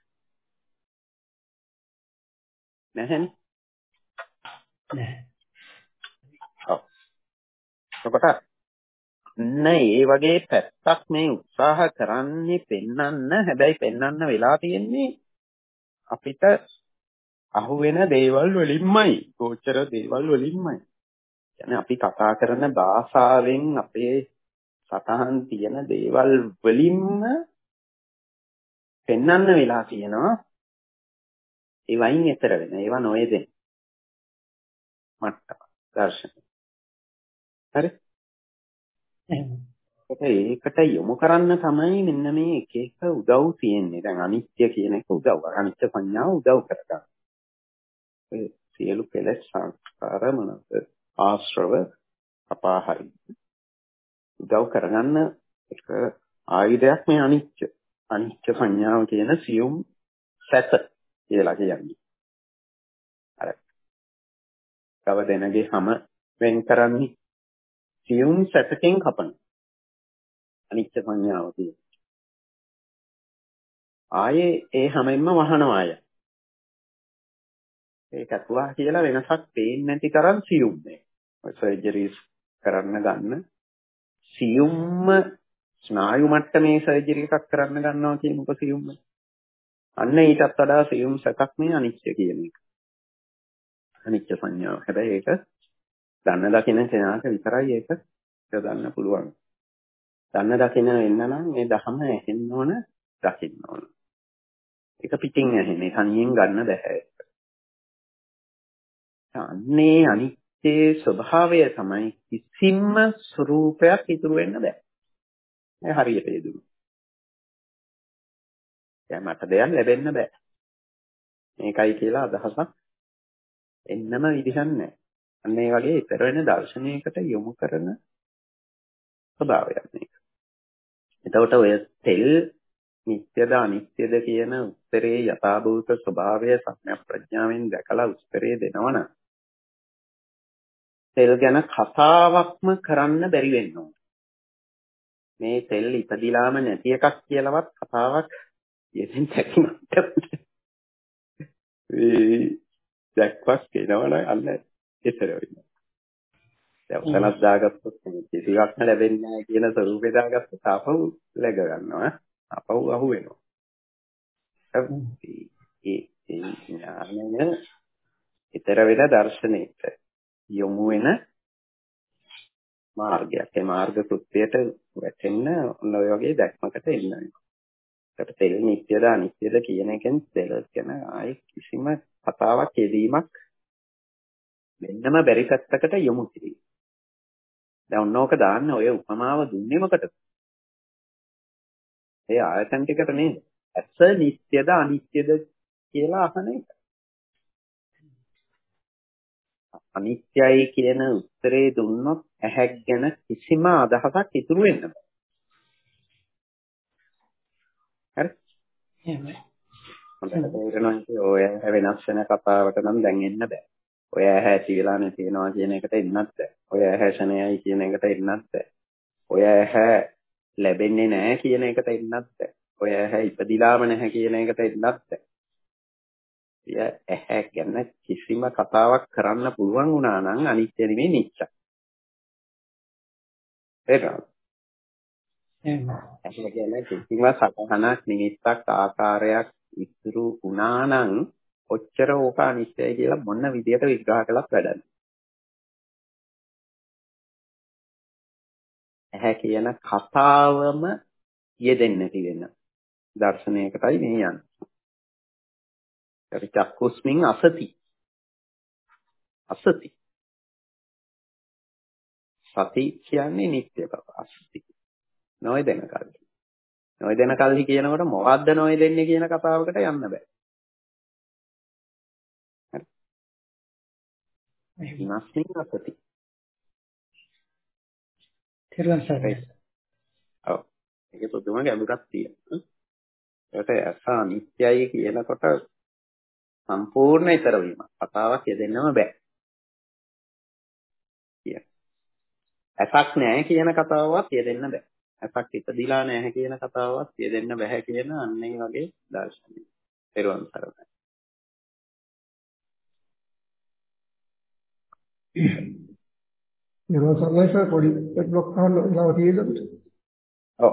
නැහැනේ. නැහැ. ඔව්. ඔකට නෑ ඒ වගේ පැත්තක් මේ උත්සාහ කරන්නේ පෙන්වන්න. හැබැයි පෙන්වන්න වෙලා තියෙන්නේ අපිට අහුවෙන දේවල් වලින්මයි, ගෝචර දේවල් වලින්මයි. يعني අපි කතා කරන භාෂාවෙන් අපේ සතහන් තියෙන දේවල් වලින්ම පෙන්වන්න වෙලා තියෙනවා. ඒ වයින් ඈතර වෙන ඒවා නොයදෙන මට්ටම දර්ශන. හරි? ඒකට යොමු කරන්න තමයි මෙන්න මේ එක එක උදව් තියෙන්නේ. දැන් අනිත්‍ය කියන එක උදව්. අනිත්‍ය සංඥාව උදව් කරගන්න. ඒ සියලු කෙලෙස් සංස්කාර මොනවාද? ආශ්‍රව අපාහරි. උදව් කරගන්න එක ආයුධයක් මේ අනිත්‍ය. අනිත්‍ය සංඥාව කියන සියුම් සැත කියලා කියන්නේ. අර කව දෙනගේ හැම වෙන් කරන්නේ සියුම් සැතකින් කපන. අනිත්‍ය සංඥාව කියන. ආයේ ඒ හැමෙන්ම වහනවා අය. ඒක අතුවා කියලා වෙනසක් පේන්නේ නැති තරම් සියුම් මේ. ඔය සර්ජරිස් කරන්න ගන්න සියුම්ම ස්නායු මට්ටමේ සර්ජරි එකක් කරන්න ගන්නවා කියනක සියුම්ම. අන්න ඊටත් වඩා සියුම් සැතක් මේ අනිත්‍ය කියන එක. අනිත්‍ය සංඥාව. හැබැයි ඒක දන්න දකින්න කෙනාට විතරයි ඒක දන්න පුළුවන්. දන්න දකින්න වෙන්න නම් මේ ධහම ඇහෙන්න ඕන, දකින්න ඕන. ඒක පිටින් ඇහෙන්නේ තනියෙන් ගන්න බෑ. අන්නේ අනිත්‍යයේ ස්වභාවය තමයි කිසිම ස්වરૂපයක් ඉතුරු වෙන්න බෑ. ඒ හරියට යෙදුණු. දැන් මට දෙයක් ලැබෙන්න බෑ. මේකයි කියලා අදහසක් එන්නම විදිහක් නැහැ. අන්න ඒ වගේ ඉතර වෙන දර්ශනයකට යොමු කරන ස්වභාවයක් මේක. එතකොට ඔය තෙල් නිත්‍යද අනිත්‍යද කියන උත්තරේ යථාභූත ස්වභාවය සම්‍යක් ප්‍රඥාවෙන් දැකලා උත්තරේ දෙනවනම් තෙල් ගැන කතාවක්ම කරන්න බැරි වෙන්න ඕන. මේ තෙල් ඉපදිලාම නැති එකක් කියලාවත් කතාවක් යෙදෙන්න හැකියාවක් ඒ දැක්වක් කියනවනම් අන්න ඉතර වෙනවා. දැන් උසලක් දාගත්තොත් කිසිවක් ලැබෙන්නේ නැහැ කියන ස්වරූපේ දාගත්තොත් ආපහු läග ගන්නවා. ආපහු අහු වෙනවා. ඒ ඒ ඥානය ඉතර වෙන දර්ශනයට යොමු වෙන මාර්ගයක්. ඒ මාර්ග කෘත්‍යයට වැටෙන්න ඔන්න ඔය වගේ දැක්මකට එන්න වෙනවා. ඒකට තෙල් නිත්‍යද අනිත්‍යද කියන එකෙන් තෙල් ගැන ආයේ කිසිම කතාවක් යෙදීමක් වෙන්නම බැරි පැත්තකට යොමු කිරීම. දැන් ඔන්නෝක දාන්න ඔය උපමාව දුන්නේ මොකටද? ඒ ආයතන ටිකට නේද? ඇස නිට්ටයද අනිත්‍යද කියලා අහන එක. අනිත්‍යයි කියන උත්තරේ දුන්නොත් ඇහැක් ගැන කිසිම අදහසක් ඉතුරු වෙන්නේ නැහැ. හරි? එහෙමයි. හොඳට තේරෙනවා ඔය වෙනස් වෙන කතාවට නම් දැන් එන්න බෑ. ඔය ඇහැ ඇති වෙලා නැති වෙනවා කියන එකට එන්නත් බෑ. ඔය ඇහැ ශනේයයි කියන එකට එන්නත් බෑ. ඔය ඇහැ ලැබෙන්නේ නැහැ කියන එකට එන්නත් බෑ. ඔය ඇහැ ඉපදිලාම නැහැ කියන එකට එන්නත් බෑ. එය ඇහැ ගැන කිසිම කතාවක් කරන්න පුළුවන් වුණා නම් අනිත්‍ය නෙමෙයි නිත්‍යයි. ඒක. ඇහැ ගැන කිසිම සතහනක් නිමිත්තක් ආකාරයක් ඉතුරු වුණා නම් ඔච්චර ඕක අනිත්‍යයි කියලා මොන විදියට විග්‍රහ කළත් වැඩක් නෑ. ඇහැ කියන කතාවම යෙදෙන්නේ නැති වෙන දර්ශනයකටයි මේ යන්නේ. ඒක චක්කුස්මින් අසති. අසති. සති කියන්නේ නිත්‍ය බව. අසති. නොයදෙන කල්හි. නොයදෙන කල්හි කියනකොට මොකද්ද නොයදෙන්නේ කියන කතාවකට යන්න බෑ. හරි. ඉනස්මින් අසති. තේරුම් ගන්න. ඔව්. ඒක පුදුම ගැඹුරක් තියෙනවා. ඒකට ඇස අනිත්‍යයි කියනකොට සම්පූර්ණ ඊතර වීම. කතාවක් යෙදෙන්නම බෑ. කියන. ඇසක් නැහැ කියන කතාවවත් යෙදෙන්න බෑ. ඇසක් ඉපදිලා නැහැ කියන කතාවවත් යෙදෙන්න බෑ කියන අන්න ඒ වගේ දර්ශනය. පෙරවන් සරණයි. පෙරවන් සරණයි පොඩි බ්ලොක් ගන්න ඉලාව තියෙද්දිද? ඔව්.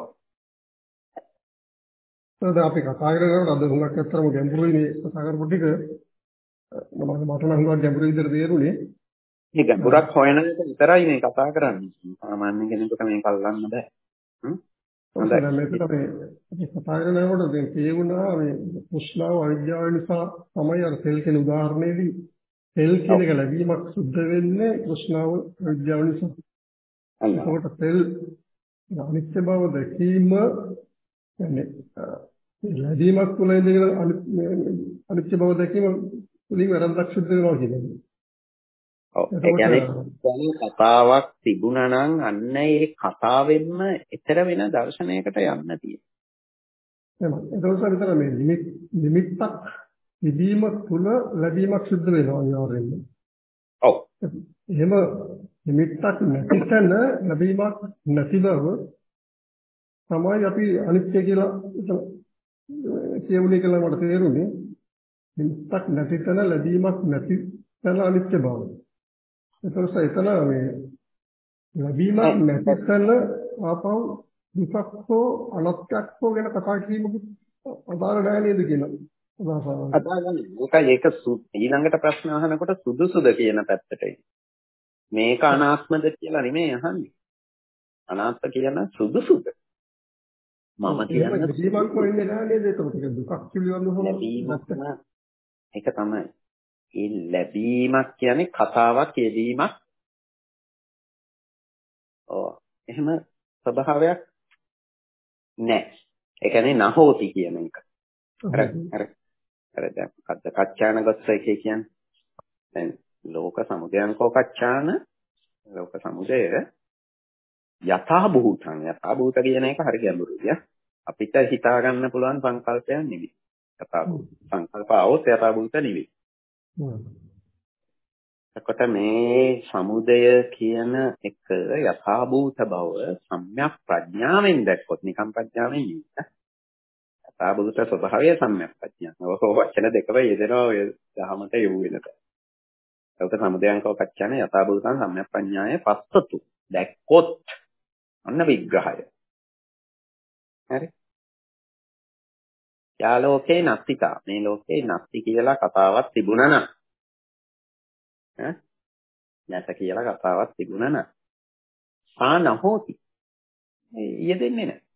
ඒද අපි කතා කරනකොට අද හුඟක් අත්‍තරම ගැඹුරුයි මේ කතා කරපු ටික. මම මට නම් හුඟක් ගැඹුරු විදිහට තේරුනේ. මේ ගැඹුරක් හොයන එක විතරයි මේ කතා කරන්නේ. සාමාන්‍ය කෙනෙකුට මේක අල්ලන්න බෑ. හ්ම්. හොඳයි. මේකට අපි කතා කරනකොට දැන් තේරුණා මේ කුෂ්ණාව අවිද්‍යාව නිසා තමයි අර සෙල් කියන උදාහරණයේදී සෙල් කියන එක ලැබීමක් සුද්ධ වෙන්නේ කුෂ්ණාව අවිද්‍යාව නිසා. ඒකට සෙල් අනිත්‍ය බව දැකීම කියන්නේ ලැබීමක් තුළ ඉඳගෙන අනිත්‍ය බව දැකීම තුළින් වැරද්දක් සිද්ධ වෙනවා කියන්නේ. ඔව් ඒ කියන්නේ කතාවක් තිබුණා නම් අන්න ඒ කතාවෙන්ම ඊතර වෙන දර්ශනයකට යන්න තියෙනවා. එහෙනම් ඒක විතර මේ නිමිත්තක් තිබීම තුළ ලැබීමක් සිද්ධ වෙනවා අනිවාර්යෙන්ම. ඔව්. එහෙම නිමිත්තක් නැති තැන ලැබීමක් නැති බව තමයි අපි අනිත්‍ය කියලා කියුනේ කියලා මට තේරුනේ. නිමිත්තක් නැති තැන ලැබීමක් නැති තැන අනිත්‍ය බව. ඒතරස එතන මේ ලැබීමක් නැති තැන ආපහු දුකක් හෝ අනත්යක් හෝ ගැන කතා කිරීමකුත් අදාළ නැහැ නේද කියලා. අදාළයි. ඒකයි ඒක ඊළඟට ප්‍රශ්න අහනකොට සුදුසුද කියන පැත්තට මේක අනාත්මද කියලා නෙමෙයි අහන්නේ. අනාත්ම කියන සුදුසුද? මම කියන්නේ ලැබීමක් වෙන්නේ නැහැ නේද? ඒක දුකක් පිළිබඳව ඒක තමයි. ඒ ලැබීමක් කියන්නේ කතාවක් යෙදීමක්. ඔව්. එහෙම ස්වභාවයක් නැහැ. ඒ කියන්නේ නහෝති කියන එක. අර අර අර දැන් මොකද්ද කච්චාන ගස්ස එකේ කියන්නේ. දැන් ලෝක සමුදයන්කෝ කච්චාන ලෝක සමුදය යථා භූතං යථා භූත කියන එක හරි ගැඹුරුයි. අපිට හිතා ගන්න පුළුවන් සංකල්පයක් නෙවෙයි. යථා භූත සංකල්ප આવොත් යථා භූත නෙවෙයි. එතකොට මේ සමුදය කියන එක යථාභූත බව සම්‍යක් ප්‍රඥාවෙන් දැක්කොත් නිකම් ප්‍රඥාවෙන් නෙවෙයි. යථාභූත ස්වභාවය සම්‍යක් ප්‍රඥාව. ඔය වචන දෙකම යෙදෙනවා ඔය දහමට යොමු වෙනකොට. ඒක සමුදයංකව කච්චන යථාභූතං සම්‍යක් ප්‍රඥාය පස්සතු. දැක්කොත් අන්න විග්‍රහය. හරි. යා ලෝකේ නැස්තිකා. මේ ලෝකේ නැස්ති කියලා කතාවක් තිබුණා නම් ඈ නැත කියලා කතාවක් තිබුණා නම් ආ නැහොති යෙදෙන්නේ නැහැ.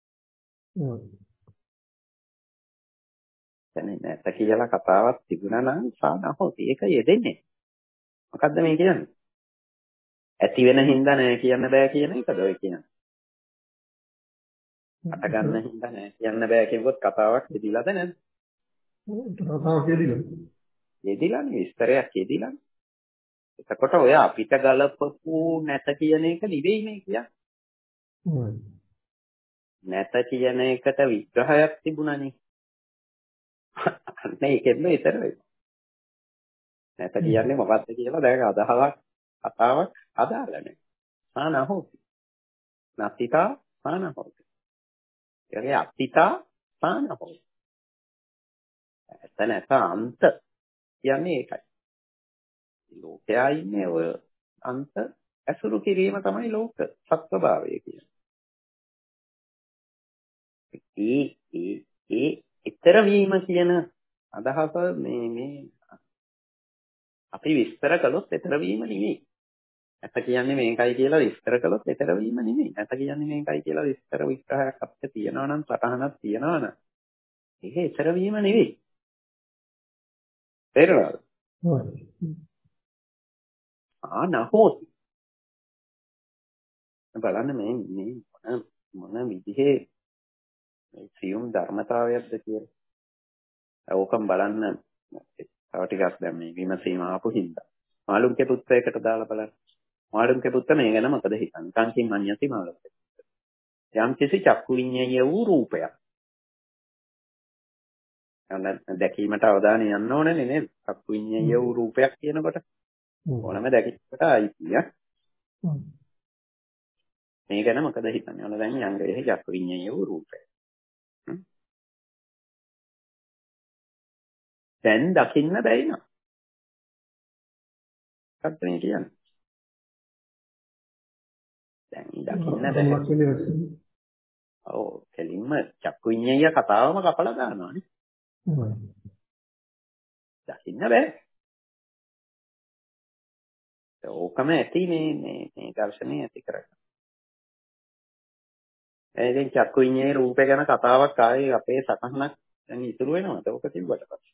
දැන් නැත කියලා කතාවක් තිබුණා නම් සා නැහොති ඒක යෙදෙන්නේ. මොකද්ද මේ කියන්නේ? ඇති වෙන හින්දා නැහැ කියන්න බෑ කියන එකද ඔය කියන්නේ? අට ගන්න හින්දා නෑ කියන්න බෑ කියනකොට කතාවක් දෙදිලාද නැද්ද? කතාවක් කියදිලා. දෙදිලානේ විස්තරයක් කියදිලානේ. එතකොට ඔය අපිට ගලපපු නැත කියන එක නෙවෙයි මේ කියන්නේ. නැත කියන එකට විග්‍රහයක් තිබුණානේ. අන්න ඒකෙන්ම ඉතර වෙයි. නැත කියන්නේ මොකක්ද කියලා දැන් අදහවක් කතාවක් අදාළ නැහැ. සානහෝති. නත්තිතා සානහෝති. ඒ අත්තිතා සානහෝති. එතන නැත අන්ත කියන්නේ ඒකයි. ලෝකයා ඉන්නේ ඔය අන්ත ඇසුරු කිරීම තමයි ලෝක සත්‍යභාවය කියන්නේ. ඒ ඒ ඒ ඊතර වීම කියන අදහස මේ මේ අපි විස්තර කළොත් ඊතර වීම නෙවෙයි. නැත කියන්නේ මේකයි කියලා විස්තර කළොත් ඊතර වීම නෙවෙයි. නැත කියන්නේ මේකයි කියලා විස්තර විග්‍රහයක් අපිට තියනවා නම් සටහනක් තියනවා නම් ඒක ඊතර වීම නෙවෙයි. තේරුණාද? ආ නහෝති. බලන්න මේ මේ මොන මොන විදිහේ සියුම් ධර්මතාවයක්ද කියලා. ඕකම් බලන්න තව ටිකක් දැන් මේ විමසීම ආපු හින්දා. මාළුන්ගේ පුත්‍රයකට දාලා බලන්න. මාළුන්ගේ පුත්‍ර මේ ගැන මොකද හිතන්නේ? කාංකින් මඤ්ඤති මාළුන්ගේ. යම් කිසි චක්කු විඤ්ඤාය වූ රූපයක්. අන්න දැකීමට අවධානය යන්න ඕනේ නේද? චක්කු විඤ්ඤාය වූ රූපයක් කියනකොට ඕනම දැකීමකට අයිතිය. මේ ගැන මොකද හිතන්නේ? ඔන්න දැන් යංගයේ චක්කු විඤ්ඤාය වූ රූපය. දැන් දකින්න බැයි නෝ. මොකක්ද මේ කියන්නේ? දැන් දකින්න බැහැ. ඔව් කෙලින්ම චක්කු විඤ්ඤාය කතාවම කපලා දානවානේ. දකින්න බෑ. ඕකම ඇති මේ මේ මේ දර්ශනේ ඇති කරගන්න. එහෙනම් චක්කු විඤ්ඤාය රූපය ගැන කතාවක් ආයේ අපේ සතහනක් දැන් ඉතුරු වෙනවද? ඕක තිබ්බට පස්සේ.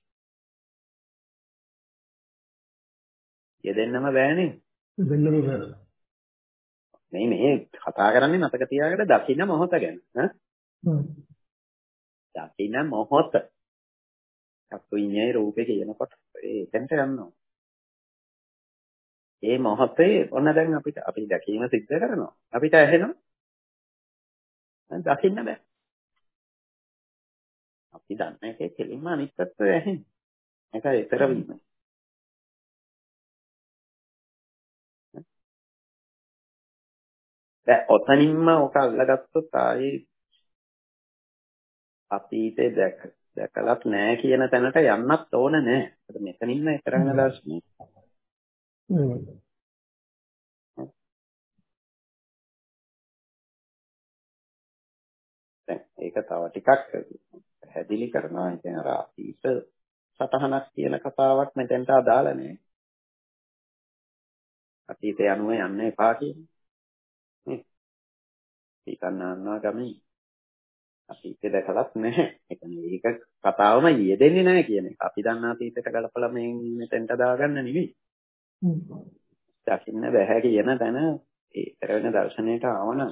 යෙදෙන්නම බෑනේ. දෙන්නම බෑ. මේ මේ කතා කරන්නේ මතක තියාගන්න දකින්න මොහොත ගැන. ඈ? දකින්න මොහොත. චක්කු විඤ්ඤාය රූපේ කියනකොට ඒ එතනට යනවා. ඒ මොහොතේ ඔන්න දැන් අපිට අපි දැකීම සිද්ධ කරනවා. අපිට ඇහෙනවා. දකින්න බෑ. අපි දන්න එකේ කෙලින්ම අනිත් පැත්ත ඇහෙන්නේ. ඒකයි ඊතර වීම. දැන් ඔතනින්ම ඔක අල්ලගත්තොත් ආයේ අතීතේ දැක දැකලත් නැහැ කියන තැනට යන්නත් ඕන නැහැ. ඒත් මෙතනින්ම ඊතරංග දර්ශනේ. දැන් ඒක තව ටිකක් පැහැදිලි කරනවා. ඉතින් අර අතීත සතහනක් කියන කතාවක් මෙතෙන්ට අදාළ නැහැ. අතීතය අනුව යන්න එපා කියන්නේ. නේ? හිතන්නාන්නා ගමයි. අතීතේ දැකලත් නැහැ. ඒ කියන්නේ ඒක කතාවම යෙදෙන්නේ නැහැ කියන එක. අපි දන්න අතීතයට ගලපලා මේ මෙතෙන්ට දාගන්න නෙවෙයි. දකින්න බැහැ කියන තැන ඒතර වෙන දර්ශනයට ආවනම්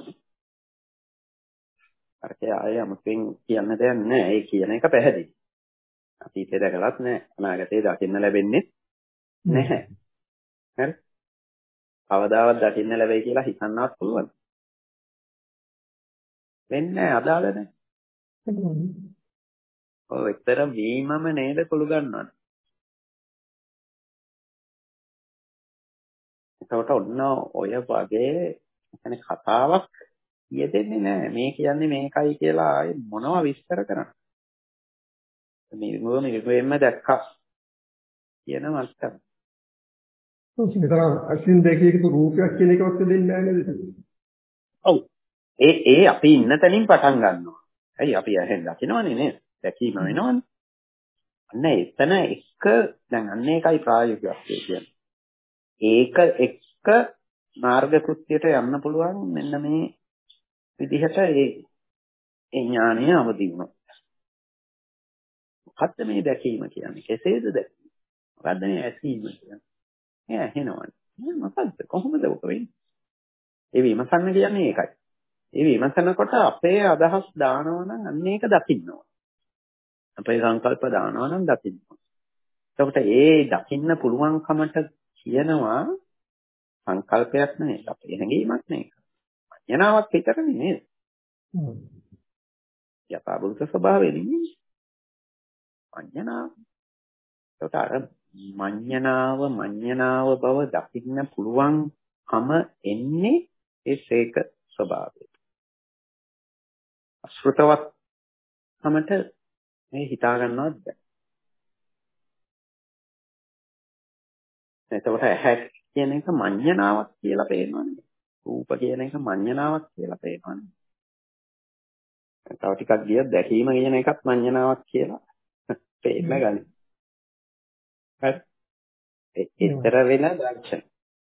අරකේ ආයෙ අමුතෙන් කියන්න දෙයක් නැහැ. ඒ කියන එක පැහැදිලි. අතීතේ දැකලත් නැහැ. අනාගතේ දකින්න ලැබෙන්නේ නැහැ. හරි? අවදාවත් දකින්න ලැබෙයි කියලා හිතන්නවත් පුළුවන්. වෙන්නේ අදාළ නැහැ. ඔය ඊතර වීමම නේද කුළු ගන්නවනේ. ඒකට ඔන්න ඔය වගේ يعني කතාවක් යෙදෙන්නේ නැහැ. මේ කියන්නේ මේකයි කියලා ආයේ මොනව විස්තර කරන්නේ. මේ මොම මේකෙම දැක්කා කියන මට්ටම. මෙතන අසින් දෙකේක රූපයක් කියන එකවත් දෙන්නේ නැහැ නේද? ඔව්. ඒ ඒ අපි ඉන්න තැනින් පටන් ගන්නවා. ඇයි අපි ඇහෙන් දකින්නවනේ නේද? දැකීම වෙනවනේ. අන්න එතන එක දැන් අන්න ඒකයි ප්‍රායෝගිකත්වය කියන්නේ. ඒක එක මාර්ග කෘත්‍යයට යන්න පුළුවන් මෙන්න මේ විදිහට ඒ ඥානය අවදි වුණා. මොකද්ද මේ දැකීම කියන්නේ? කෙසේද දැකීම? මොකද්ද මේ ඇසීම කියන්නේ? මේ ඇහෙනවනේ. මේ මොකද්ද? කොහොමද ඔක වෙන්නේ? ඒ විමසන්න කියන්නේ ඒකයි. ඒ විමසනකොට අපේ අදහස් දානවා නම් අන්න ඒක දකින්න ඕන. අපේ සංකල්ප දානවා නම් දකින්න ඕන. එතකොට ඒ දකින්න පුළුවන්කමට කියනවා සංකල්පයක් නෙවෙයි. අපේ හැඟීමක් නෙවෙයි. මඤ්ඤණාවක් විතරනේ නේද? යථාභූත ස්වභාවය නෙමෙයි. මඤ්ඤණාව. ඒකට අර මඤ්ඤණාව මඤ්ඤණාව බව දකින්න පුළුවන්කම එන්නේ ඒ සේක ස්වභාවයට. අශෘතවත් කමට මේ හිතා ගන්නවත් බැහැ. එතකොට ඇහැ කියන එක මඤ්ඤණාවක් කියලා පේනවනේ. රූප කියන එක මඤ්ඤණාවක් කියලා පේනවනේ. තව ටිකක් ගියොත් දැකීම කියන එකත් මඤ්ඤණාවක් කියලා පේන්න ගනි. හරි. ඒතර වෙන දර්ශන.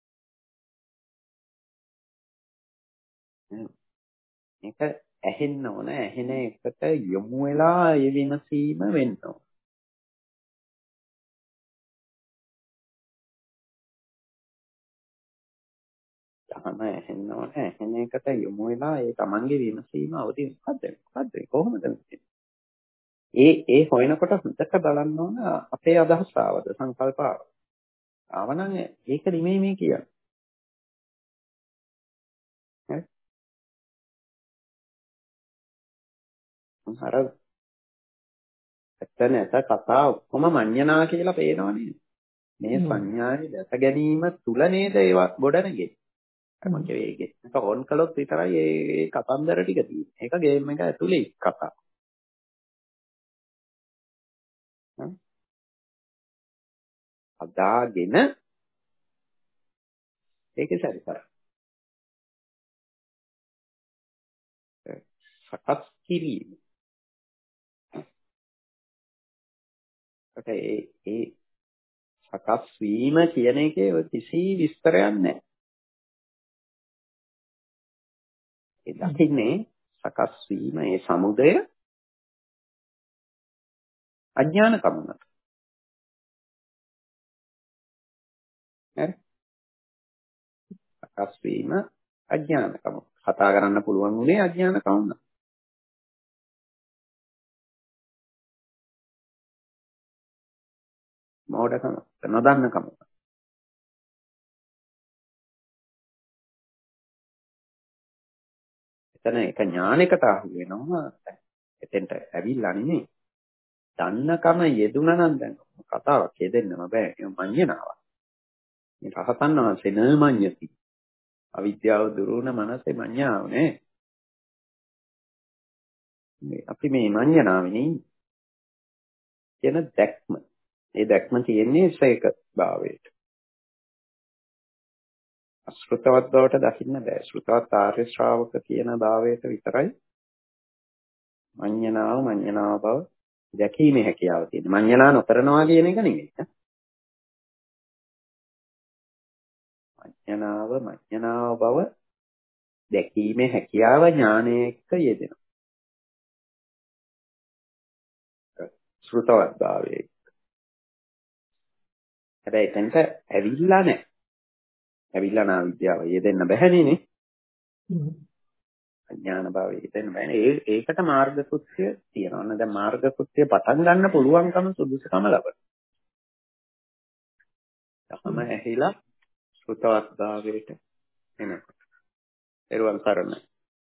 මේක ඇහෙන්න ඕන. ඇහෙන එකට යොමු වෙලා ඒ විමසීම වෙන්න ඕන. තහම ඇහෙන්න ඕන. ඇහෙන එකට යොමු වෙලා ඒ තමන්ගේ විමසීම අවදි මොකද්ද? මොකද්ද? කොහොමද මේ? ඒ ඒ හොයනකොට හොඳට බලන්න ඕන අපේ අදහස් ආවද සංකල්ප ආවද? ආවනම් ඒක නෙමෙයි මේ කියන්නේ. හරි? අර එතන ඇත කතා ඔක්කොම මඤ්ඤණා කියලා පේනවනේ. මේ සංඥාවේ දැස ගැනීම තුල නේද ඒවා ගොඩනගෙන්නේ. මගේ වේගෙ. ඒක ඕන් කළොත් විතරයි ඒ කතන්දර ටික තියෙන්නේ. ඒක ගේම් එක ඇතුලේ කතා. අදාගෙන ඒකේ සැරිසර. සකස් කිරීම. ඒ ඒ සකස් වීම කියන එකේ කිසි විස්තරයක් නැහැ. ඒ දකින්නේ සකස් වීම ඒ සමුදය අඥානකම මත. හරි? සකස් වීම අඥානකම. කතා කරන්න පුළුවන් උනේ අඥානකම මත. මෝඩකම නොදන්නකම. එතන එක ඥානයකට අහු වෙනවා. එතෙන්ට ඇවිල්ලා නෙමෙයි. දන්නකම යෙදුණා නම් දැන් කතාවක් යෙදෙන්නම බෑ. ඒක මඤ්ඤණාවක්. මේ රහතන් වහන්සේ නමඤ්ඤති. අවිද්‍යාව දුරුණ මනසේ මඤ්ඤාව නේ. මේ අපි මේ මඤ්ඤණාවෙනේ කියන දැක්ම. ඒ දැක්ම තියෙන්නේ සේක භාවයට. අශෘතවත් බවට දකින්න බෑ. ශෘතවත් ආර්ය ශ්‍රාවක කියන භාවයට විතරයි මඤ්ඤණාව මඤ්ඤණාව බව දැකීමේ හැකියාව තියෙන්නේ. මඤ්ඤණා නොකරනවා කියන එක නෙමෙයි. මඤ්ඤණාව මඤ්ඤණාව බව දැකීමේ හැකියාව ඥානයක යෙදෙනවා. ශ්‍රුතවත් භාවයේ. හැබැයි එතනට ඇවිල්ලා නැහැ. ඇවිල්ලා නා විද්‍යාව යෙදෙන්න බැහැනේ නේ. අඥාන භාවයේ යෙදෙන්න බැහැ. ඒ ඒකට මාර්ග කෘත්‍ය තියෙනවා. නේද? දැන් මාර්ග කෘත්‍ය පටන් ගන්න පුළුවන්කම සුදුසුකම ලබන. තම ඇහිලා ශ්‍රුතවත් භාවයට එනවා. එරුවන් සරණයි.